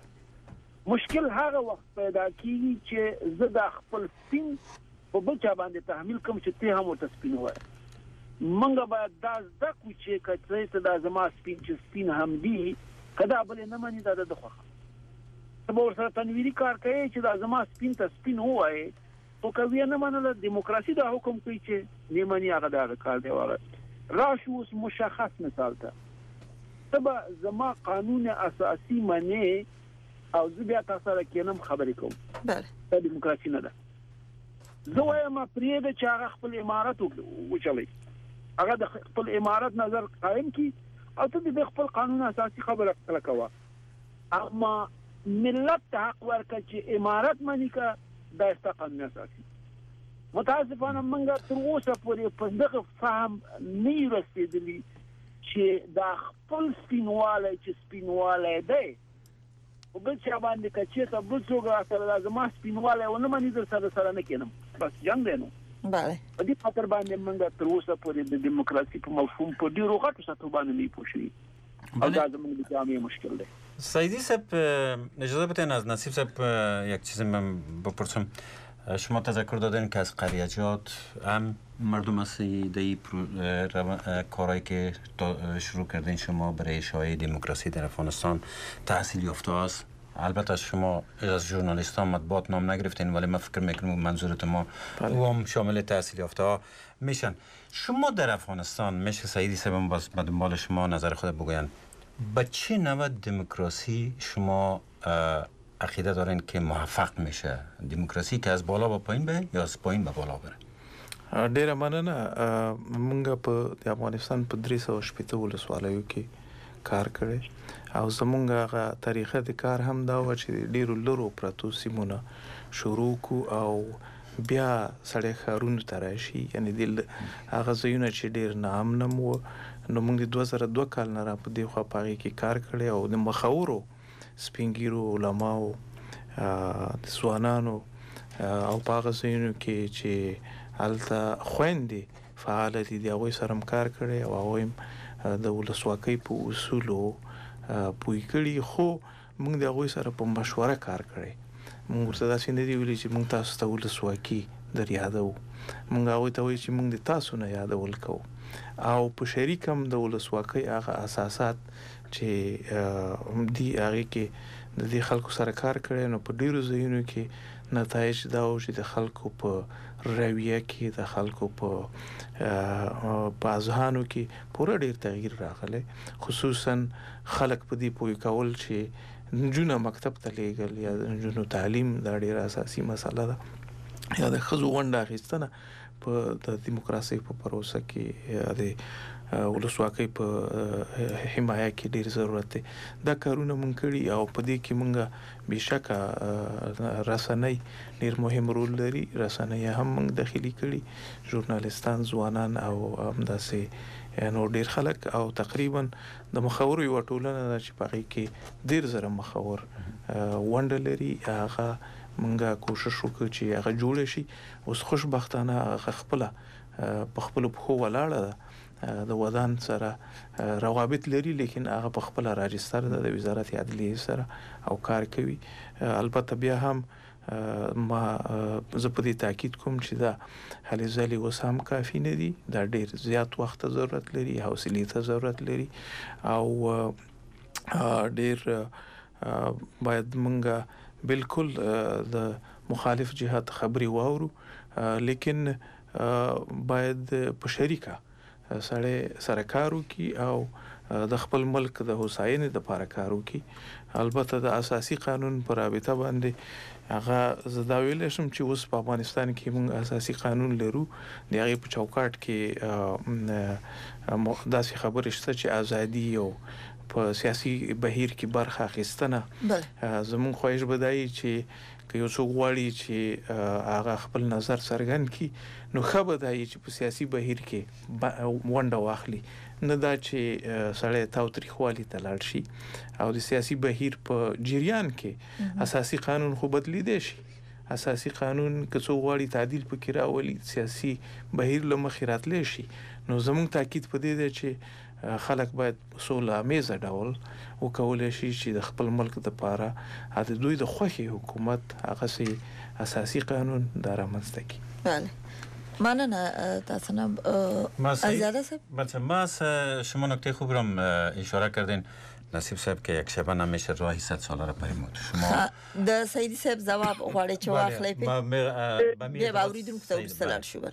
S4: مشکل هغه وخت پیدا کیږي چې زه د خپل سپین په بچا باندې تحمیل کوم چې ته هم ورته سپین وای منګه باید دا ځکه چې کله ته دا زما سپین هم دی کدا بل نه مانی دا د خوخه سبا ورسره تنویری کار کوي چې دا زما سپین وای او کوي نه منله دیموکراسي دا حکم کوي چې نه مانی هغه دا کار دی وره راشو مشخص مثال ته سبا زما قانون اساسي منی او زه بیا تاسو سره کینم خبرې کوم
S3: بله
S4: دیموکراسي نه ده زه وایم پرې د چې هغه خپل امارت وچلي هغه د خپل امارت نظر قائم کی او ته د خپل قانون اساسي خبره کړه اما ملت ته حق ورکړي چې امارت منی کا د قانون اساسي متاسفانه منګه تر اوسه پورې په دغه فهم نه رسیدلی چې دا خپل سپینواله چې سپینواله دی او بل چې باندې کچې ته بل څوګه سره لازم سپینواله ونه مانی در سره نه کینم بس جنگ دی نو
S3: بله
S4: په دې خاطر باندې موږ تر اوسه پورې د دیموکراسي په مفهوم په ډیرو غټو سطحو باندې نه پوښی او دا زموږ د جامعه مشکل دی
S1: سعیدی صاحب اجازه بدین از نصیب صاحب یک چیزی من بپرسم شما تذکر دادین که از قریجات هم مردم هستی کارهایی که شروع کردین شما برای اشاعه دموکراسی در افغانستان تحصیل یافته است البته شما از ژورنالیستان مطبوعات نام نگرفتین ولی من فکر میکنم منظورت ما او هم شامل تحصیل یافته ها میشن شما در افغانستان میشه سعیدی صاحب باز به دنبال شما نظر خود بگوین به چه نوع دموکراسی شما عقیده دارین که موفق میشه دموکراسی که از بالا به پایین به یا از پایین به بالا بره
S2: ډیره مننه مونږ په د افغانستان په 380 ولسوالیو کې کار کړی او زمونږ هغه طریقه د کار هم دا و چې ډیرو لرو پراتو سیمونه شروع کو او بیا سړی ښارونو ته راشي یعنی د هغه ځایونه چې ډیر ناامن وو نو موږ د 2002 کال نه را په دې خوا په هغې کې کار کړی او د مخورو سپینګیرو علماو د ځوانانو او په هغه ځایونو کې چې هلته خویندې فعاله دي د هغوی سره هم کار کړی او هغوی د ولسواکۍ په اصولو پوه کړي خو موږ د هغوی سره په مشوره کار کړی موږ ورته داسې نه دي ویلي چې موږ تاسو ته ولسواکي در یادو موږ هغوی ته وایو چې موږ د تاسو نه یادول کوو او په شریک هم د ولسواکۍ هغه اساسات چې دی هغه کې د دې خلکو سره کار کړی نو په ډیرو ځایونو کې نتایج دا و چې د خلکو په رویه کې د خلکو په اذهانو کې پوره ډیر تغییر راغلی خصوصا خلک په دې پوه کول چې نجونه مکتب ته لیږل یا نجونو تعلیم دا ډیر اساسي مسله ده یا د ښځو ونډه اخیستنه په د دیموکراسۍ په پروسه کې د ولسواکۍ په حمایه کې ډیر ضرورت دی دا کارونه مونږ کړي او په دې کې مونږ بشکه رسنۍ ډیر مهم رول لري رسنۍ هم مونږ داخلي کړي ژورنالیستان ځوانان او همداسې نو ډیر خلک او تقریبا د مخاورو یو ټولنه ده چې په هغې کې ډیر زره مخاور ونډه لري هغه مونږه کوشش وکړو چې هغه جوړ شي اوس خوشبختانه هغه خپل په خپل پخو ولاړه ده د ودان سره روابط لري لیکن هغه په خپل راجستر د وزارت عدلیه سره او کار کوي البته بیا هم ما زه په دې تاکید کوم چې دا هلې ځلې اوس هم کافي نه دي دا ډیر زیات وخت ضرورت لري حوصلې ته ضرورت لري او ډیر باید مونږه بالکل د مخالف جهات خبري واورو لیکن باید په شریکه سړی سره کار وکړي او د خپل ملک د هوساینې لپاره کار وکړي البته د اساسي قانون پر رابطه باندې هغه زه دا ویلی شم چې اوس په افغانستان کې موږ اساسي قانون لرو د هغې په چوکاټ کې داسې خبرې شته چې ازادي او په سیاسي بهیر کې برخه اخیستنه زموږ خواهش به دا وي چې که یو څوک غواړي چې هغه خپل نظر څرګند کړي نو ښه به دا چې په سیاسي بهیر کې ونډه واخلي، نه دا چې سړی تاوتریخوالي ته لاړ شي. او د سیاسي بهیر په جریان کې اساسي قانون خو بدلیدای شي. اساسي قانون که څو غواړي تعدیل پکې راولي، سیاسي بهیر له مخې راتلی شي. نو زموږ تاکید په دې دی چې خلک باید سوله امیزه ډول وکولی شي چې د خپل ملک دپاره د دوی د خوښې حکومت هغسې اساسي قانون دا رامنځته کړي.
S3: بله، ممنون تاسو نه آزاده صاحب.
S1: بچه ما شما نکته خوب را اشاره کردین نصیب صاحب که یک شبه نمیشه راهی 100 ساله را پیمود. شما
S3: د سیدی صاحب جواب غواړي چې واخلې په بیا باوریدونکو ته وستلل شو.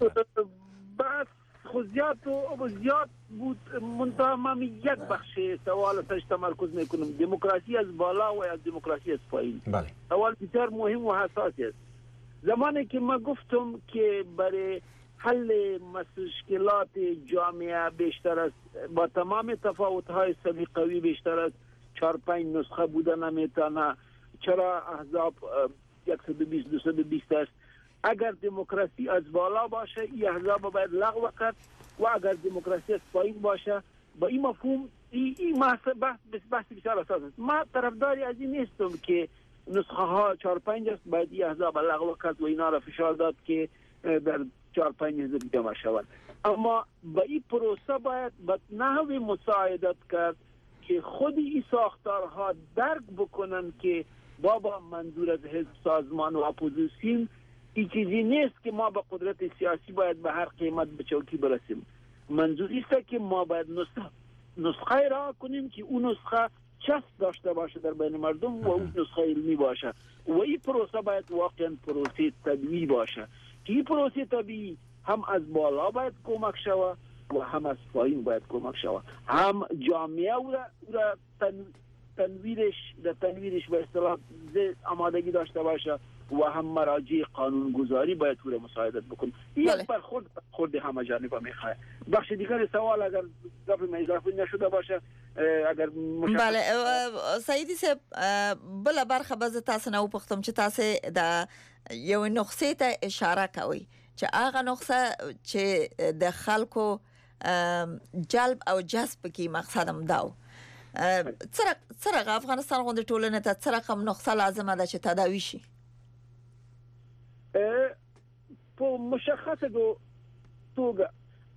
S4: بس خود زیاد بود. منتها من یک بخش سوال سرش تمرکز میکنم. دموکراسی از بالا و از دموکراسی از پایین.
S1: بله.
S4: سوال بسیار مهم و حساسی است. زمانی که ما گفتم که برای حل مشکلات جامعه بیشتر از با تمام تفاوت‌های سلیقه‌ای بیشتر از 4-5 نسخه بودن نمیتونه، چرا احزاب 120 220 است. اگر دموکراسی از بالا باشه این احزاب باید لغو کرد و اگر دموکراسی از پایین باشه با این مفهوم این بحث بسیار اساس است. ما طرفداری از این نیستم که نسخه ها 4-5 است باید این احزاب لغو کرد و اینا را فشار داد که در 4-5 حزب جمع شوند. اما با این پروسه باید به نحوی مساعدت کرد که خود این ساختارها درک بکنن که بابا منظور از حزب سازمان و اپوزیسیون این چیزی نیست که ما با قدرت سیاسی باید به هر قیمت به چوکی برسیم. منظور است که ما باید نسخه را کنیم که اون نسخه چسب داشته باشه در بین مردم و اون نسخه علمی باشه و این پروسه باید واقعا پروسه طبیعی باشه که این پروسه طبیعی هم از بالا باید کمک شوه و هم از پایین باید کمک شوه. هم جامعه او را تنویرش به اصطلاح آمادگی داشته باشه و هم مراجع قانونگذاری باید او را مساعدت بکن. یک برخورد همه جانبه میخواه. بخش دیگر سوال اگر گپ من اضافه نشده باشه اگر
S3: بله سیدی صاحب بل برخه باز تاسو نه وپختم چې تاسو د یو نقطې ته اشاره کوي چې هغه نقطه چې د خلکو جلب او جذب کی مقصدم داو څرګه افغانستان غونډه ټولنه ته څرګه نقطه لازمه ده چې تداوی شي
S4: په مشخصه توګه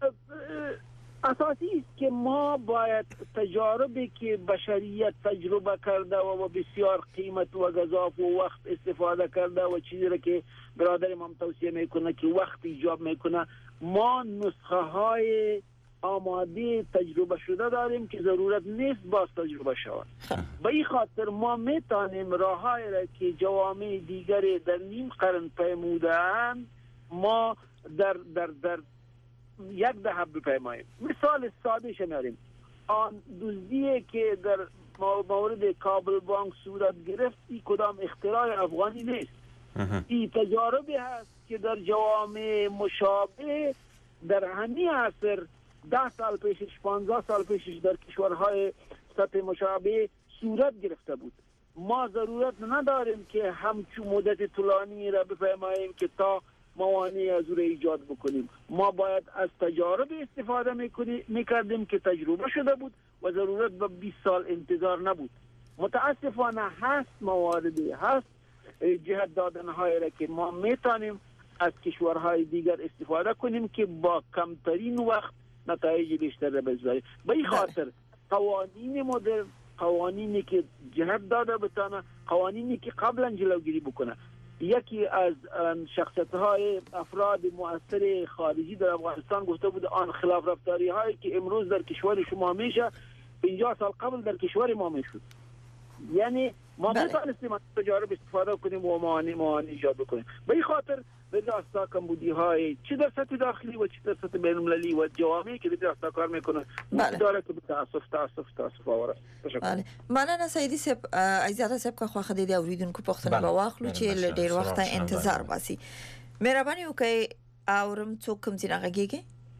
S4: اساسی است که ما باید تجاربی که بشریت تجربه کرده و بسیار قیمت و گزاف و وقت استفاده کرده و چیزی را که برادر ما توصیه میکنه که وقت ایجاب میکنه، ما نسخه های آماده تجربه شده داریم که ضرورت نیست باز تجربه شود. به این خاطر ما میتونیم راههایی را که جوامع دیگری در نیم قرن پیمودند ما در یک دهه بپیماییم. مثال ساده شمیاریم آن دزدی که در مورد کابل بانک صورت گرفت این کدام اختراع افغانی نیست. این تجاربی هست که در جوامع مشابه در همین عصر 10 سال پیشش 15 سال پیشش در کشورهای سطح مشابه صورت گرفته بود. ما ضرورت نداریم که همچون مدت طولانی را بپیماییم که تا موانع از او را ایجاد بکنیم. ما باید از تجارب استفاده میکردیم که تجربه شده بود و ضرورت به 20 سال انتظار نبود. متاسفانه هست مواردی هست جهت دادنهای را که ما میتونیم از کشورهای دیگر استفاده کنیم که با کمترین وقت نتایج بیشتر را بزاریم. به این خاطر قوانین مدرن، قوانینی که جهت داده بتانه، قوانینی که قبلا جلوگیری بکنه. یکی از شخصیت‌های افراد مؤثر خارجی در افغانستان گفته بود آن خلاف رفتاری هایی که امروز در کشور شما میشه 50 سال قبل در کشور ما میشد. یعنی ما میتونستیم از تجارب استفاده کنیم و موانع ایجاد بکنیم. به این خاطر به راستا کمبودی‌های چه در سطح داخلی و چه در سطح بین‌المللی و جوامعی که به راستا کار میکنه داره که تاسف آوره.
S3: بله مننه سیدی صاحب عزیزاده صاحب که خو خدای دی اوریدونکو پښتنه بواخلو چې ډیر وخت انتظار باسي. مهرباني وکړئ اورم څوک کوم ځای غږیږي.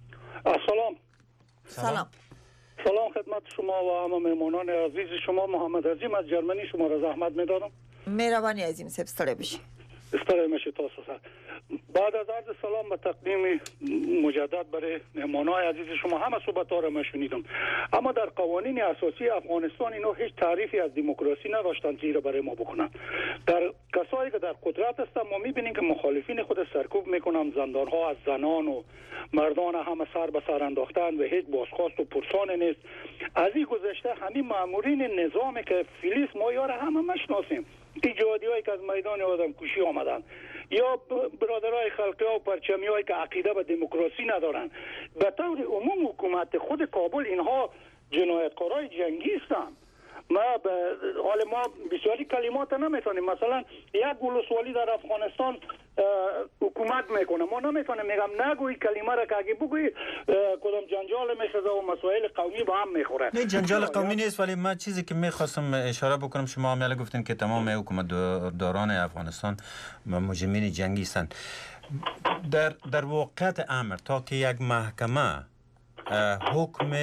S3: سلام
S5: خدمت شما و همه مهمانان عزیز شما. محمد عظیم از جرمنی شما را زحمت می‌دادم.
S3: مهربانی عظیم صاحب ستړي بشي.
S5: استرامش تاسو سره. بعد از عرض سلام و تقدیم مجدد برای مهمانای عزیز شما، همه صحبت‌ها را من شنیدم، اما در قوانین اساسی افغانستان اینا هیچ تعریفی از دموکراسی نداشتن که را برای ما بکنن. در کسایی که در قدرت هستن ما می‌بینیم که مخالفین خود سرکوب میکنن، زندان‌ها از زنان و مردان همه سر به سر انداختن و هیچ بازخواست و پرسان نیست. از این گذشته همین مامورین نظامی که فلیس ما یاره همه مشناسیم، ایجادی‌هایی که از میدان آدم کشی آمدن، یا برادرای خلقی ها و پرچمی هایی که عقیده به دموکراسی ندارن. به طور عموم حکومت خود کابل اینها جنایتکارای جنگی هستند. ما بسیاری کلمات نمیتونیم، مثلا یک ولسوالی در افغانستان حکومت میکنه، ما نمیتونیم میگم نگوی کلمه را که اگه بگوی کدام جنجال میخوزه و مسائل قومی با هم میخوره.
S1: نه جنجال قومی نیست، ولی من چیزی که میخواستم اشاره بکنم، شما هم گفتین که تمام حکومت داران افغانستان مجرمین جنگی هستند. در واقعیت امر تا که یک محکمه حکم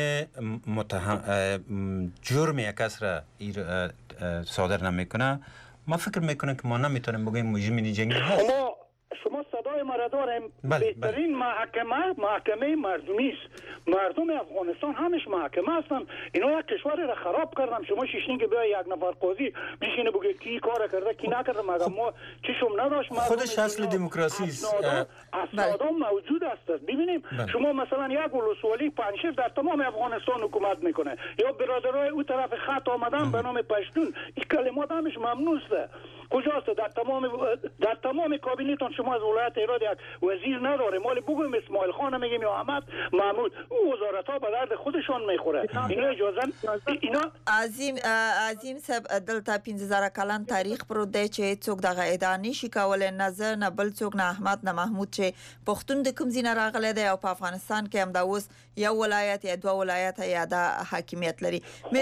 S1: جرم یک کس را صادر نمیکنه، ما فکر میکنم که ما نمیتونیم بگیم مجرمین جنگی هست.
S5: شما صدای ما داریم. بهترین محکمه مردمی است. مردم افغانستان همش محکمه هستن. اینا یک کشور را خراب کردن. شما شیشنین که بیای یک نفر قاضی بشینه بگه کی کار کرده کی نکرده، مگر ما چشم نداشت.
S1: خودش اصل دموکراسی است.
S5: اسناد موجود است. ببینیم شما مثلا یک ولسوالی پنجشیر در تمام افغانستان حکومت میکنه، یا برادرای اون طرف خط آمدن به نام پشتون، این کلمات همش ممنوع است. کجاست؟ در تمام کابینتون شما از ولایت هرات یک وزیر نداره. مال بگویم اسماعیل خان میگیم یا احمد محمود، او وزارت ها به درد خودشان میخوره. اینا اجازه اینا
S3: عظیم صاحب دلته 15000 کلن تاریخ پرو دی چې څوک دغه ادعا نشي کولای، نه زه نه بل څوک نه احمد نه محمود چې پښتون د کوم ځای راغلی دی او په افغانستان کې هم دا اوس یو ولایت یا دوه ولایت یا د حاکمیت لري.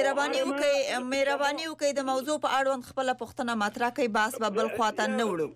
S3: مهرباني وکړئ د موضوع په اړوند خپل پښتنه مطرح کړئ، باس به بل خواته نه وړو.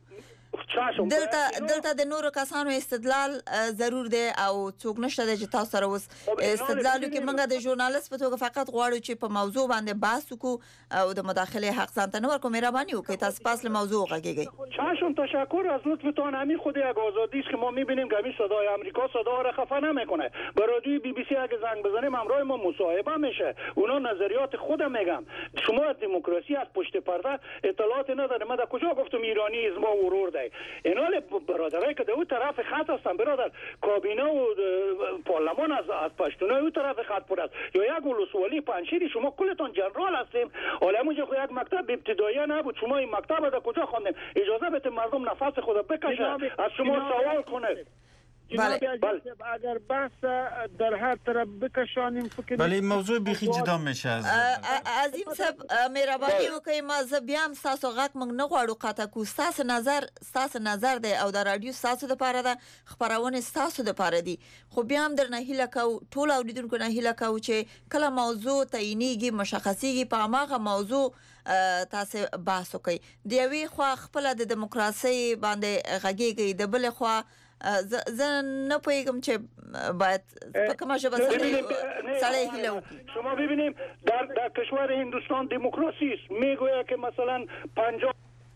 S3: دلته د نورو کسانو استدلال ضرور دی او څوک نشته دی چې تاسو سره اوس استدلال وکړي. موږ د ژورنالیست په توګه فقط غواړو چې په موضوع باندې بحث وکړو او د مداخله حق ځان ته نه ورکړو. مهرباني وکړئ تاسو پاس له موضوع غږیږئ.
S5: چشم تشکر از لطفتان. همین خود یک آزادی است که ما می‌بینیم که همین صدای آمریکا صدا را خفه نمیکنه. به رادیوی بی بی سی اگه زنگ بزنیم همراه ما مصاحبه میشه، اونا نظریات خود میگن. شما دموکراسی از پشت پرده اطلاعات نداره. من در کجا گفتم ایرانی از ما ورور دی؟ اینا برادرایی که در اون طرف خط هستن، برادر کابینه و پارلمان از پشتونای اون طرف خط پر است، یا یک ولسوالی پنجشیری شما کلتون جنرال هستیم. حالا اونجا خو یک مکتب ابتدایی نبود، شما این مکتب در کجا خواندیم؟ اجازه بده مردم نفس خود بکشه، از شما سوال کنه.
S4: جناب اگر بحث در هر طرف بکشانیم فکر
S1: ولی موضوع بیخی جدا میشه.
S3: عظیم صاحب مهرباني وکړئ، ما زه بیا هم ستاسو غږ موږ نه غواړو قطع کړو. ستاسو نظر دی او د راډیو ستاسو دپاره ده، خپرونې ستاسو دپاره دي، خو بیا هم درنه هیله کوو، ټولو اوریدونکو نه هیله کوو چې کله موضوع تعینیږي مشخصیږي په هماغه موضوع تاسو بحث وکړئ. د یوې خوا خپله د دموکراسۍ باندې غږیږئ، د بلې خوا زه نه پوهیږم چې باید په کومه ژبه سړی هیله وکړي.
S5: شما ببینیم در کشور هندوستان دموکراسی است، میگوید که مثلا 50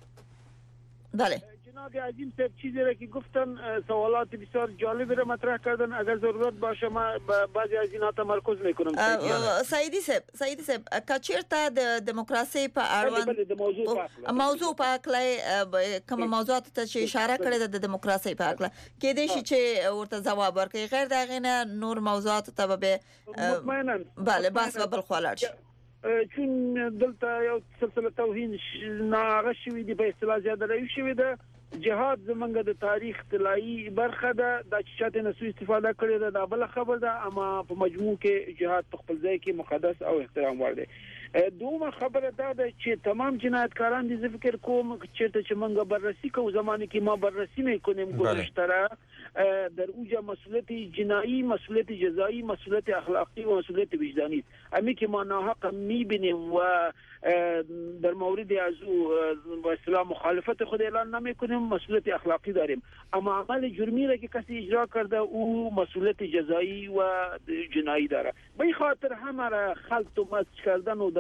S3: بله
S4: جناب عظیم صاحب چیزی را که گفتن سوالات بسیار جالبی را مطرح کردن. اگر ضرورت باشه ما بعضی از اینا تمرکز میکنم.
S3: سعیدی صاحب کچیرته د دموکراسي په اړوند موضوع په اړه کوم موضوعات ته چې اشاره کړې ده د دموکراسي په اړه کې دې شي چې ورته جواب ورکړي، غیر دغه نه نور موضوعات ته به بله بس به بل خلاړ شي.
S4: چون دلته یو سلسله توهین ناغه شوی دی، په اصطلاح زیاده روي شوی ده. جهاد زمونږ د تاریخ طلایی برخه ده، د چاته نسو استفاده کړې ده دا بل خبر ده، اما په مجموع کې جهاد په خپل ځای کې مقدس او احترام وړ دی. دومره خبره ده چې تمام جنایتکاران دي. زه فکر کوم چیرته چې موږ بررسی کوو زمانی کې ما بررسی میکنیم گذشته را در اوجه مسئولیت جنایی، مسئولیت جزایی، مسئولیت اخلاقی و مسئولیت وجدانی است. امی که ما ناحق میبینیم و در مورد از او با اصطلاح مخالفت خود اعلان نمیکنیم، مسئولیت اخلاقی داریم. اما عمل جرمی را که کسی اجرا کرده او مسئولیت جزایی و جنایی داره. به این خاطر همه را خلط و مزج کردن و در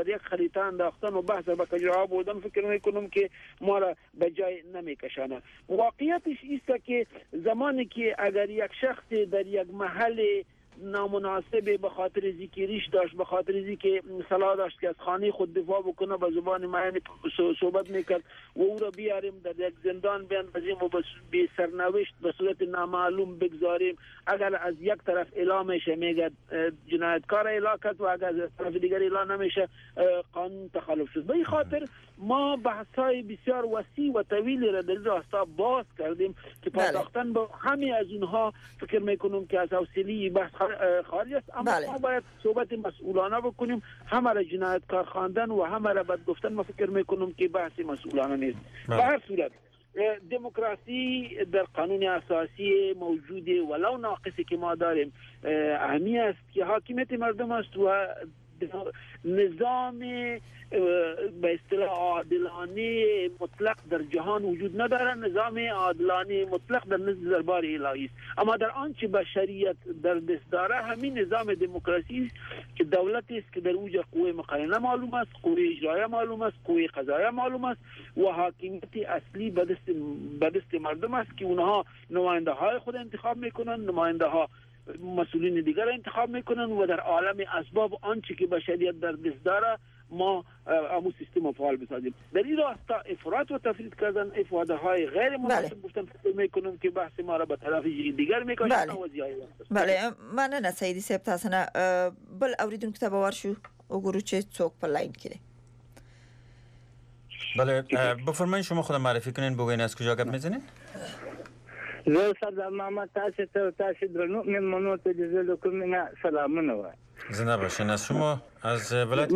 S4: بر یک خریطه انداختن و بحث به کجا بودن فکر میکنم که ما را به جای نمیکشانه. واقعیتش است که زمانی که اگر یک شخص در یک محل نامناسب به خاطر ذکریش داشت، به خاطر که صلاح داشت که از خانه خود دفاع بکنه، به زبان معین صحبت میکرد و او را بیاریم در یک زندان بیاندازیم و به سرنوشت به صورت نامعلوم بگذاریم، اگر از یک طرف اعلام میشه میگه جنایتکار اعلام کرد و اگر از طرف دیگر اعلام نمیشه قانون تخالف شد. به این خاطر ما بحث‌های بسیار وسیع و طویلی را در راستا باز کردیم که پرداختن به همه از اونها فکر میکنم که از حوصله بحث خارج است، اما ما باید صحبت مسئولانه بکنیم. همه را جنایتکار خواندن و همه را بد گفتن ما فکر میکنم که بحث مسئولانه نیست. به هر صورت دموکراسی در قانون اساسی موجوده ولو ناقصی که ما داریم اهمی است که حاکمیت مردم است و نظام به اصطلاح عادلانه مطلق در جهان وجود ندارد. نظام عادلانه مطلق در نزد دربار الهی است، اما در آنچه بشریت در دست داره همین نظام دموکراسی است که دولتی است که در اوج قوه مقننه معلوم است، قوه اجرایه معلوم است، قوه قضاییه معلوم است و حاکمیت اصلی به دست مردم است که اونها نماینده های خود انتخاب میکنن، نماینده ها مسئولین دیگر انتخاب میکنن و در عالم اسباب آنچه که بشریت در دست داره ما امو سیستم فعال بسازیم. در این راستا افراط و تفرید کردن، افاده های غیر مناسب گفتن فکر میکنم که بحث ما را به طرف دیگر میکشن و زیای
S3: بله مننه سیدی صاحب تاسو نه بل اوریدونکو ته باور شو وګورو چې څوک په لاین کې دی.
S1: بله بفرمایید شما خود معرفی کنین، بگوین از کجا گپ میزنین؟
S6: زه سردار محمد تاسو ته تاسو درنو مېلمنو ته د زړه کومه سلامونه وایم.
S1: زنده باشین. از شما از ولایت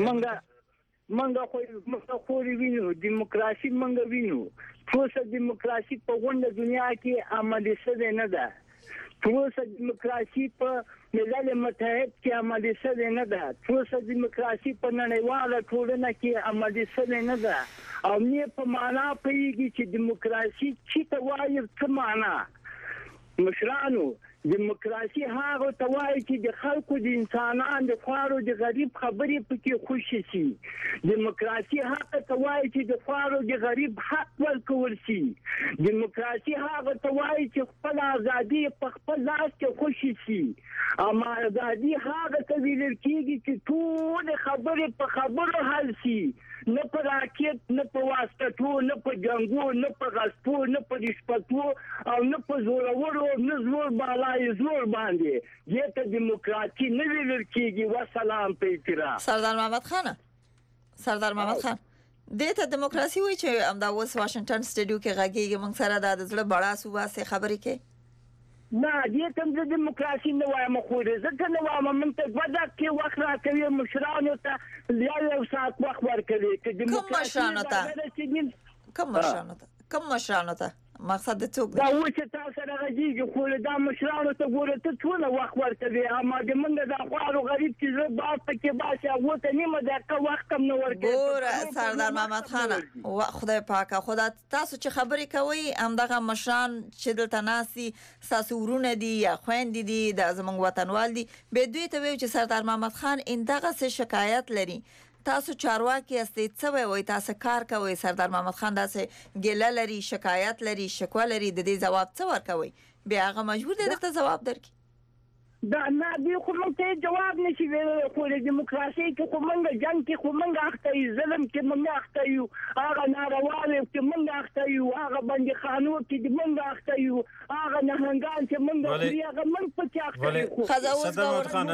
S6: منګه خو وینو دیموکراسي منګه وینو پروسه دیموکراسي په غونډه دنیا کې عملي څه نه ده. پروسه دیموکراسي په ملل متحد کې عملي څه نه ده. پروسه دیموکراسي په نړیواله ټولنه کې عملي څه نه ده. او نه په معنا پیږي چې دیموکراسي چې ته وایي څه معنا. مشرانو دیموکراسي هغه ته وایي چې د خلکو د انسانانو د خوارو د غریب خبرې پکې خوشي شي. دیموکراسي هغه ته وایي چې د خوارو د غریب حق ورکول شي. دیموکراسي هغه ته وایي چې خپل ازادي په خپل لاس کې خوشي شي. اما ازادي هغه ته ویل کېږي چې ټول خبرې په خبرو حل شي، نه په راکټ، نه په واسطو، نه په جنگو، نه په غصبو، نه په رشوتو او نه په زورورو، نه زور بالای زور باندې. دې ته دیموکراسي نه ویل کېږي. وسلام په احترام.
S3: سردار محمد خان دې ته دیموکراسي وایي چې امدا اوس واشنگټن سټډیو کې غږیږي موږ سره د زړه بڑا صوبه سه خبرې کې
S6: نه دې ته د دیموکراسي نه وایم. خو ځکه نه وایم موږ ته ودا کې وخت راکوي مشرانو ته یو ساعت وخت ورکوي چې دیموکراسي
S3: کوم مشرانو ته مقصد څوک
S6: دا و چې تاسو راغږیږي خو دا مشرانو ته ګوره ته ټول وخت ورکوي. اما د موږ د خوارو غریب چې زه باز پکې باسي هغه ته نیمه دقیقه وخت هم نه ورکوي.
S3: ګوره سردار محمد خان خدای پاکه خدا تاسو چې خبرې کوي همدغه مشران چې دلته ناسي تاسو ورونه دي یا خويندې دي د زمونږ وطنوال دي به دوی ته وایي چې سردار محمد خان اندغه څه شکایت لري. تاسو چارواکي استې څه وایي تاسو کار کوي سردار محمد خان داسې ګیله لري، شکایت لري، شکوه لري، د دې جواب څه ورکوي؟ بیا هغه مجبور دی درته جواب درکړي.
S6: دا نه دی خو موږ ته جواب نشي ویلی. خو د دیموکراسي کې خو موږ جنګ کې خو موږ اخته یو، ظلم کې موږ اخته یو، هغه نارواله کې موږ اخته یو، هغه باندې قانون کې موږ اخته یو، هغه نهنګان چې موږ هغه موږ پکې اخته یو.
S1: سردار محمد خان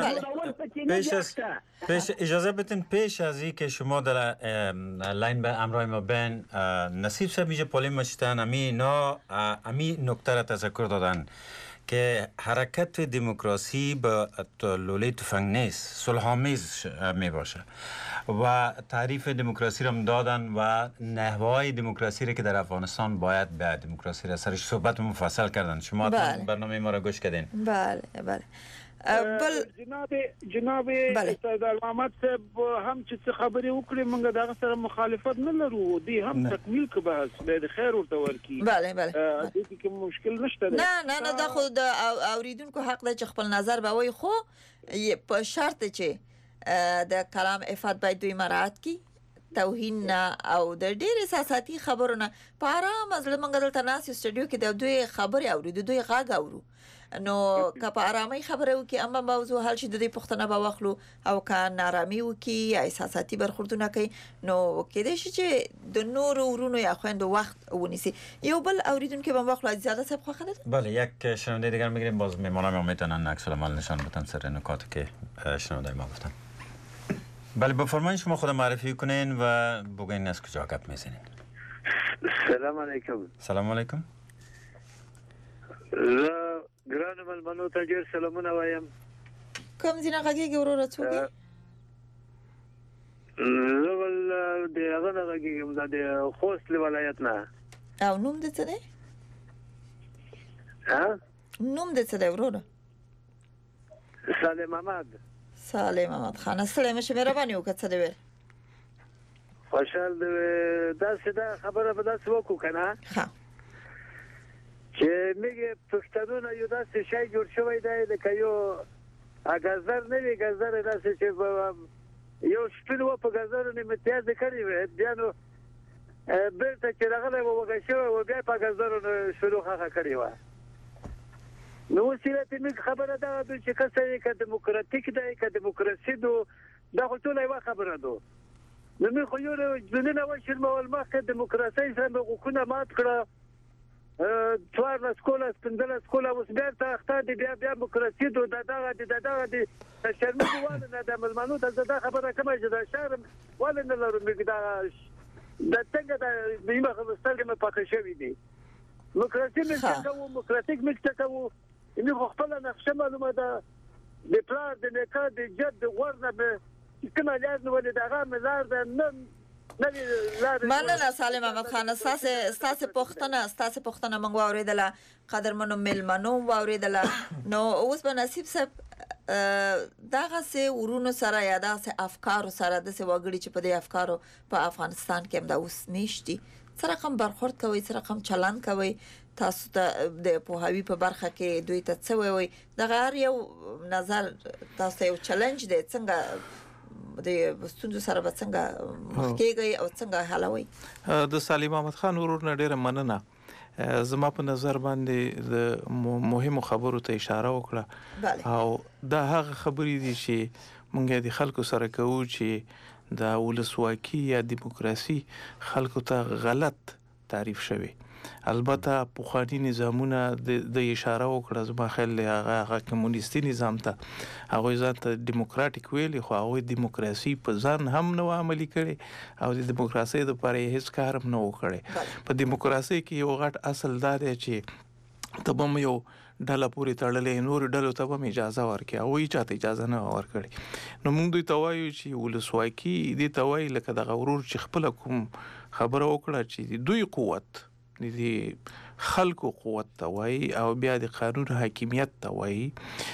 S1: پیش اجازه بدین پیش از این که شما در لاین به امرای ما بین نصیب صاحب میشه پولیم مشتن امی نکته را تذکر دادن که حرکت دموکراسی به لوله تفنگ نیست، صلح‌آمیز می باشه و تعریف دموکراسی را دادن و نحوهای دموکراسی را که در افغانستان باید به دموکراسی را سرش صحبت مفصل کردن. شما برنامه ما را گوش کردین.
S3: بله
S4: جناب سردار محمد صاحب هم چې خبرې وکړي موږ دغه سره مخالفت نه لرو، دی هم تکمیل که بحث به خیر ورته ورکی.
S3: بله
S4: دې کې مشکل نشته.
S3: نه دا خو د اوریدونکو حق دی چې خپل نظر به وایي، خو په شرط چې د کلام عفت باید دوی مراعات کړي، توهین نه او د ډېر احساساتي خبرو نه په آرام زړه موږ دلته ناست یو سټوډیو کې د دوی خبرې اورو، د دوی غږ اورو، نو که په آرامۍ خبره وکړي اما موضوع حل شي د دې پوښتنه به واخلو، او که نارامي وکړي یا احساساتي برخوردونه کوي نو کېدای شي چې د نورو ورونو یا خویندو وخت ونیسي. یو بل اوریدونکو به واخلو. عزیزاده صاحب خوښه ده؟
S1: بله، یک شنونده دیگر میگیریم. باز میمانم میتونن عکس العمل نشان بدن سر نکاتی که شنونده ما گفتن. بله بفرمایید شما خود معرفی کنین و بگین از کجا گپ میزنین.
S7: سلام علیکم.
S1: سلام علیکم.
S7: ګرانو ملمنو ته ډیر سلامونه وایم.
S3: کوم ځای نه غږیږي وروره څوک؟
S7: زه ول د هغه نه غږیږم د خوست ولایت نه.
S3: او نوم دې څه دی؟ نوم دې څه دی وروره؟
S7: سالم احمد.
S3: سالم احمد خان، ستړی مشه مهرباني وکړه څه دی ویل.
S7: خوشحال داسې دا خبره به داسې وکړو که نه
S3: ښه
S7: چې موږ پښتانونه یو داسې شی جوړ شوی دی لکه یو ګازر نه وي، ګازر داسې چې یو سپین و په ګازرو نه متیازې کړی وي، بیا نو بیرته چې راغلی و وږی شوی و بیا په ګازرو نه شروع خخه کړې وه. نو اوس یې موږ خبره دغه ده چې که څه که دیموکراتیک دی که دیموکراسي ده دا خو ټوله یوه خبره ده. نو موږ خو یو ځینونه وشرمول مخکې دیموکراسۍ سره مې غوښونه مات کړه، 14 کوله 15 کوله اوس بیرته اخته دي، بیا دیموکراسي ده دغه دي د شرمېږو ولې نه د مېلمنو ته زه دا خبره کوم چې د شرم ولې نه لرو موږ د څنګه د نیمه سترګې مې پاکې شوي دي. دیموکراسي موږ څه کوو، دیموکراتیک موږ څه کوو، موږ خو خپله نقشه معلومه ده د پلار د نیکه د جد د غور نه مې کومه لار نیولې د هغه مې لار ده نه
S3: مننه سالم احمد خان. ستاسې پوښتنه موږ واورېدله، قدرمنو مېلمنو واورېدله. نو اوس به نصیب صاحب دغسې ورونو سره یا دغسې افکارو سره داسې وګړي چې په دې افکارو په افغانستان کې هم دا اوس میشتي، څه رقم برخورد کوئ، څه رقم چلند کوئ، تاسو ته د پوهاوي په برخه کې دوی ته څه وایي، دغه هر یو نظر تاسو ته یو چلنج دی، څنګه د ستونزو سره به څنګه مخ کېږئ او څنګه حلوئ؟
S2: د سالم احمد خان ورور نه ډیره مننه. زما په نظر باندې د مهمو خبرو ته اشاره وکړه او دا هغه خبرې دي چې مونږ د خلکو سره کوو چې د ولسواکي یا دیموکراسي خلکو ته غلط تعریف شوی. البته پوخانی نظامونه د اشاره وکړه زما خیال هغه کمونیستي نظام ته هغه ځان ته دیموکراتیک ویلي، خو هغه دیموکراسي په ځان هم نو عملي کړي او د دیموکراسي د لپاره هیڅ کار هم نه وکړي. په دیموکراسي کې یو غټ اصل دا دی چې تبم یو ډله پوری تړلې، نور ډلو ته هم اجازه ورکړي او هیڅ چاته اجازه نه ورکړي. نو موږ دوی ته وایو چې ولسواکي دې ته وایي لکه د غورور چې خپل کوم خبره وکړه چې دوی قوت د خلکو قوت ته وایي او بیا د قانون حاکمیت ته وایي.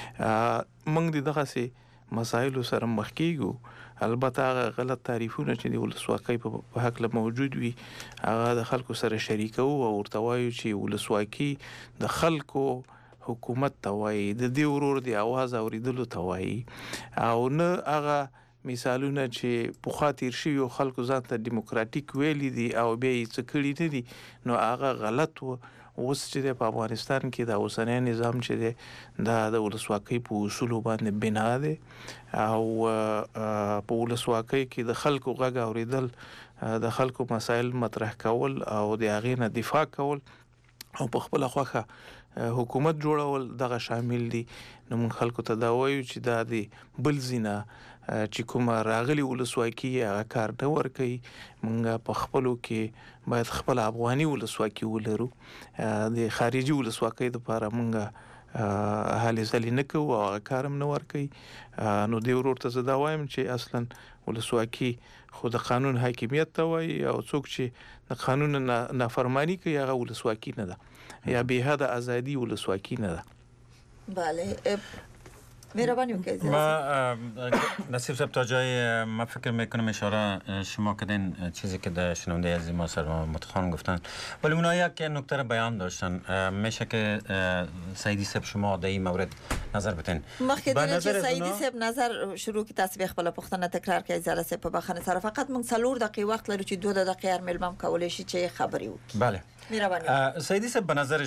S2: موږ دغه سي مسایلو سره مخ کیږو. البته هغه غلط تعریفونه چې د ولسواکۍ په حق له موجود وي هغه د خلکو سره شریکو او ورته وایو چې ولسواکي د خلکو حکومت ته وایي، د دې ورور د आवाज اوریدلو ته وایي او نه هغه مثالونه چې په خاطر شي یو خلکو ځان ته دیموکراتیک ویلي دي او به یې څه کړی نه دي نو هغه غلط و. اوس چې په افغانستان کې د اوسنی نظام چې دی دا د ولسواکۍ په اصولو باندې بنا دی او په ولسواکۍ کې د خلکو غږ اوریدل، د خلکو مسایل مطرح کول او د هغې نه دفاع کول او په خپل خوخه حکومت جوړول دغه شامل دي. نو موږ خلکو ته دا وایو چې دا د بل زینه چې کومه راغلي ولسواکي هغه کار نه ورکوي. موږ په خپلو کې باید خپل افغاني ولسواکي ولرو، د خارجي ولسواکۍ لپاره موږ هلې ځلې نه کوو او هغه کار هم نه ورکوي. نو دې ورور ته زه دا وایم چې اصلا ولسواکي خو د قانون حاکمیت ته وایي او څوک چې د قانون نافرمانی کوي هغه ولسواکي نه ده یا بې حده ازادي ولسواکي نه ده.
S3: بله مهربانی وکړئ.
S1: ما نصیب صاحب تا جای ما فکر میکنم اشاره شما کردین چیزی که در شنونده عزیز ما سر محمد خان گفتن، ولی اونا یک نکته را بیان داشتن. میشه که سیدی صاحب شما در این مورد نظر بتین.
S3: مخکې دینه چې سیدی صاحب نظر شروع کی تاسو خپل پوښتنه تکرار کړئ. زره صاحب په بخښنه سره فقط موږ 4 دقیقې وخت لرو چې 2 دقیقې هر ملمم کولای شي چې خبري وکړي.
S1: بله.
S3: مهربانی.
S1: سیدی صاحب به نظر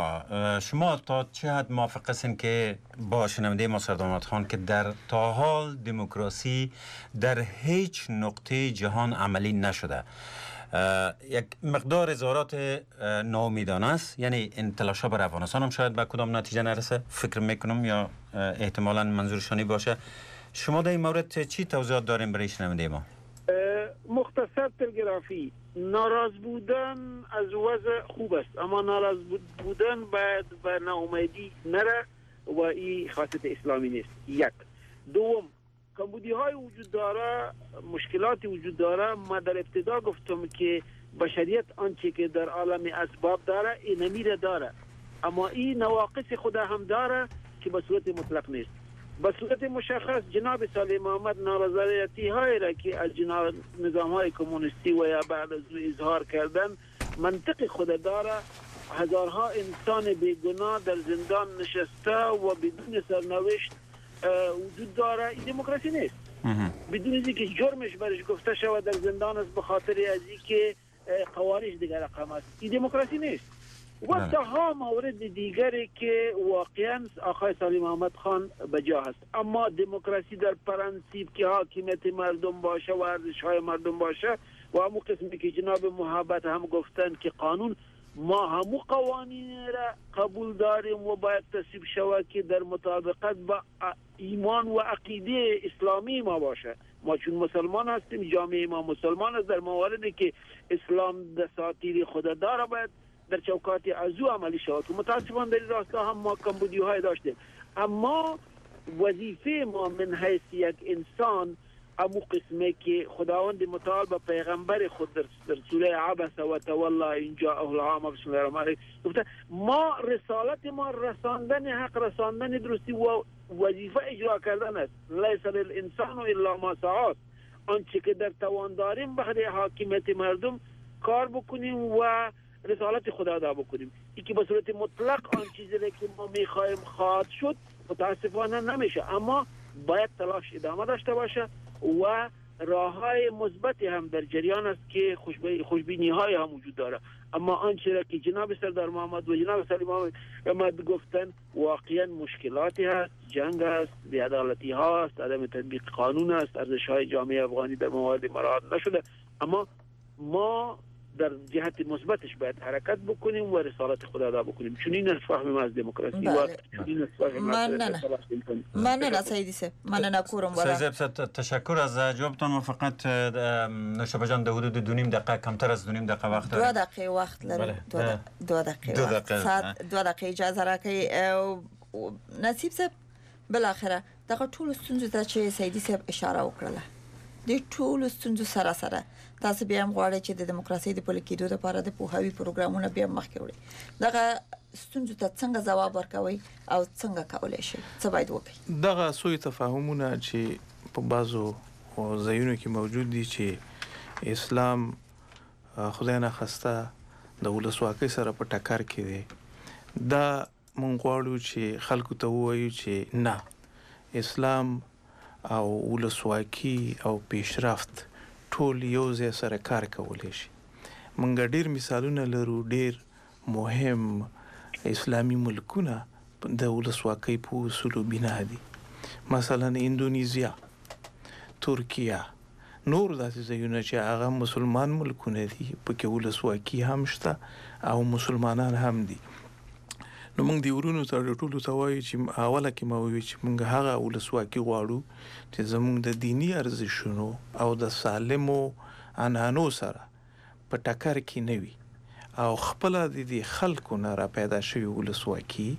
S1: شما تا چه حد موافق هستین که با شنونده ما سردار محمد خان که در تا حال دموکراسی در هیچ نقطه جهان عملی نشده، یک مقدار اظهارات ناامیدانه است، یعنی این تلاش‌ها بر افغانستان هم شاید به کدام نتیجه نرسه فکر میکنم، یا احتمالاً منظورشانی باشه. شما در این مورد چی توضیحات دارین برای شنونده ما؟
S4: مختصر تلگرافی، ناراض بودن از وضع خوب است، اما ناراض بودن باید به ناامیدی نره و این خاصیت اسلامی نیست. یک. دوم، کمبودی های وجود داره، مشکلاتی وجود داره. ما در ابتدا گفتم که بشریت آنچه که در عالم اسباب داره این نمیره داره، اما این نواقص خود هم داره که به صورت مطلق نیست. به صورت مشخص جناب صالح محمد نارضایتی هایی را که از جناب نظام های کمونیستی و یا بعد از اظهار کردن منطق خود داره. هزارها انسان بیگناه در زندان نشسته و بدون سرنوشت وجود داره. این دموکراسی نیست. بدون از اینکه جرمش برش گفته شود در زندان است به خاطر از اینکه قوارش دیگر رقم است. این دموکراسی نیست. و تا مورد دیگری که واقعا آقای صالح محمد خان بجا هست. اما دموکراسی در پرانسیب که حاکمیت مردم باشه و ارزش های مردم باشه و همون قسمی که جناب محبت هم گفتن که قانون ما همو قوانین را قبول داریم و باید تصویب شود که در مطابقت با ایمان و عقیده اسلامی ما باشه. ما چون مسلمان هستیم، جامعه ما مسلمان است، در مواردی که اسلام دساتیر خود داره باید در چوکات ازو عملی شود. متاسفانه در راستا هم ما کمبودی های داشتیم، اما وظیفه ما من حیث یک انسان امو قسمه که خداوند متعال به پیغمبر خود در سوره عبس و تولا ان جاءه العام بسم الله الرحمن الرحیم گفته ما رسالت ما رساندن حق، رساندن درستی و وظیفه اجرا کردن است. لیس للانسان الا ما سعی. آنچه که در توان داریم بخاطر حاکمیت مردم کار بکنیم و رسالت خدا ادا بکنیم. این که به صورت مطلق آن چیزی که ما میخوایم خواهد شد متاسفانه نمیشه، اما باید تلاش ادامه داشته باشه و راههای مثبتی هم در جریان است که خوشبینی های هم وجود داره. اما آنچه را که جناب سردار محمد و جناب صالح محمد گفتن واقعا مشکلاتی هست، جنگ است، بی‌عدالتی هاست، عدم تطبیق قانون است، ارزش های جامعه افغانی در موارد مراعات نشده. اما ما در جهت مثبتش باید حرکت بکنیم و رسالت خدا ادا بکنیم. چون این است فهم از دموکراسی و چون این است فهم از
S3: مننه سیدی صاحب، مننه کورم ولا
S1: سیدی صاحب تشکر از جوابتان و فقط نوشابه جان در حدود 2.5 دقیقه کمتر از 2.5 دقیقه وقت داریم.
S3: 2 دقیقه وقت لرو. 2 دقیقه 2 دقیقه اجازه راکړئ. نصیب صاحب بالاخره دغه ټول ستونزو ته چې سیدی صاحب اشاره وکړه، د ټول ستونزو سره سره تاسو بیا هم غواړئ چې د دیموکراسي د پلي کېدو لپاره د پوهاوي پروګرامونه بیا مخکې وړئ. دغه ستونزو ته څنګه ځواب ورکوي او څنګه کولی شي؟ څه باید وکړي؟
S2: دغه سوء تفاهمونه چې په بعضو ځایونو کې موجود دي چې اسلام خدای نه خواسته د ولسواکۍ سره په ټکر کې دی، دا مونږ غواړو چې خلکو ته ووایو چې نه، اسلام او ولسواکي او پیشرفت ټول یو ځای سره کار کولی شي. مونږ ډیر مثالونه لرو، ډیر مهم اسلامي ملکونه د ولسواکۍ په اصولو بنا دي. مثلا اندونیزیا، ترکیه، نور داسې ځایونه چې هغه مسلمان ملکونه دي، پکې ولسواکي هم شته او مسلمانان هم دي. نو موږ دی ورونو ته ټولو ته وایو چې اوله کې ما وایو چې موږ هغه ولسواکي غواړو چې زموږ د دینی ارزښتونو او د سالمو عنعنو سره په ټکر کې نه وي او خپل د خلکو نه را پیدا شوی ولسواکي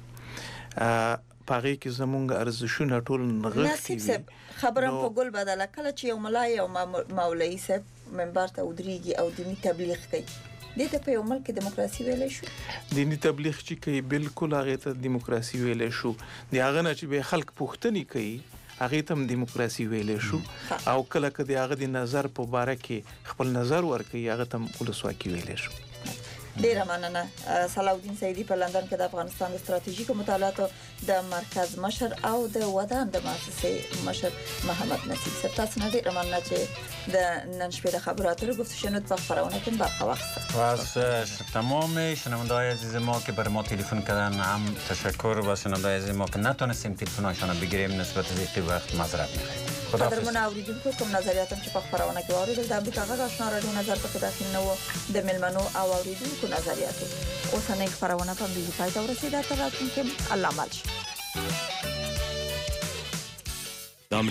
S2: پاره کې زموږ ارزښتونه ټول نغښتي وي.
S3: نصیب صاحب خبرم په ګل بدله کله چې یو ملای او مولوی صاحب منبر ته ودرېږي او دینی تبلیغ کوي د ته په یو ملک دیموکراسي ویل شو
S2: دینی تبلیغ چې کوي بالکل هغه ته دیموکراسي ویل شو دی هغه نه چې به خلک پوښتنه کوي هغه ته دیموکراسي ویل شو او کله کله هغه د نظر په باره کې خپل نظر ورکړي هغه ته ولسواکي ویل شو
S3: ډیر مننه صلاح سیدی په لندن کې د افغانستان د ستراتیژیکو مطالعاتو د مرکز مشر او د ودان د مؤسسې مشر محمد نصیب صاحب تاسو نه ډیر مننه چې د نن شپې د خبرو اترو گفتشنود په خبرونه کې برخه واخیستید
S1: و از تمام شنونده‌های عزیز ما که برای ما تلفن کردن هم تشکر و شنونده‌های عزیز ما که نتونستیم تلفن‌هاشون رو بگیریم نسبت به وقت معذرت می‌خوایم
S3: قدرمن اوریدونکو کوم نظریاتم چې په خبرونه کې واوریدل د امریکا غږ آشنا رادیو نظر په داخل نو د ملمنو او اوریدونکو نظریات اوسنۍ خبرونه په دې پای ته ورسیده تر راتلونکي الله مل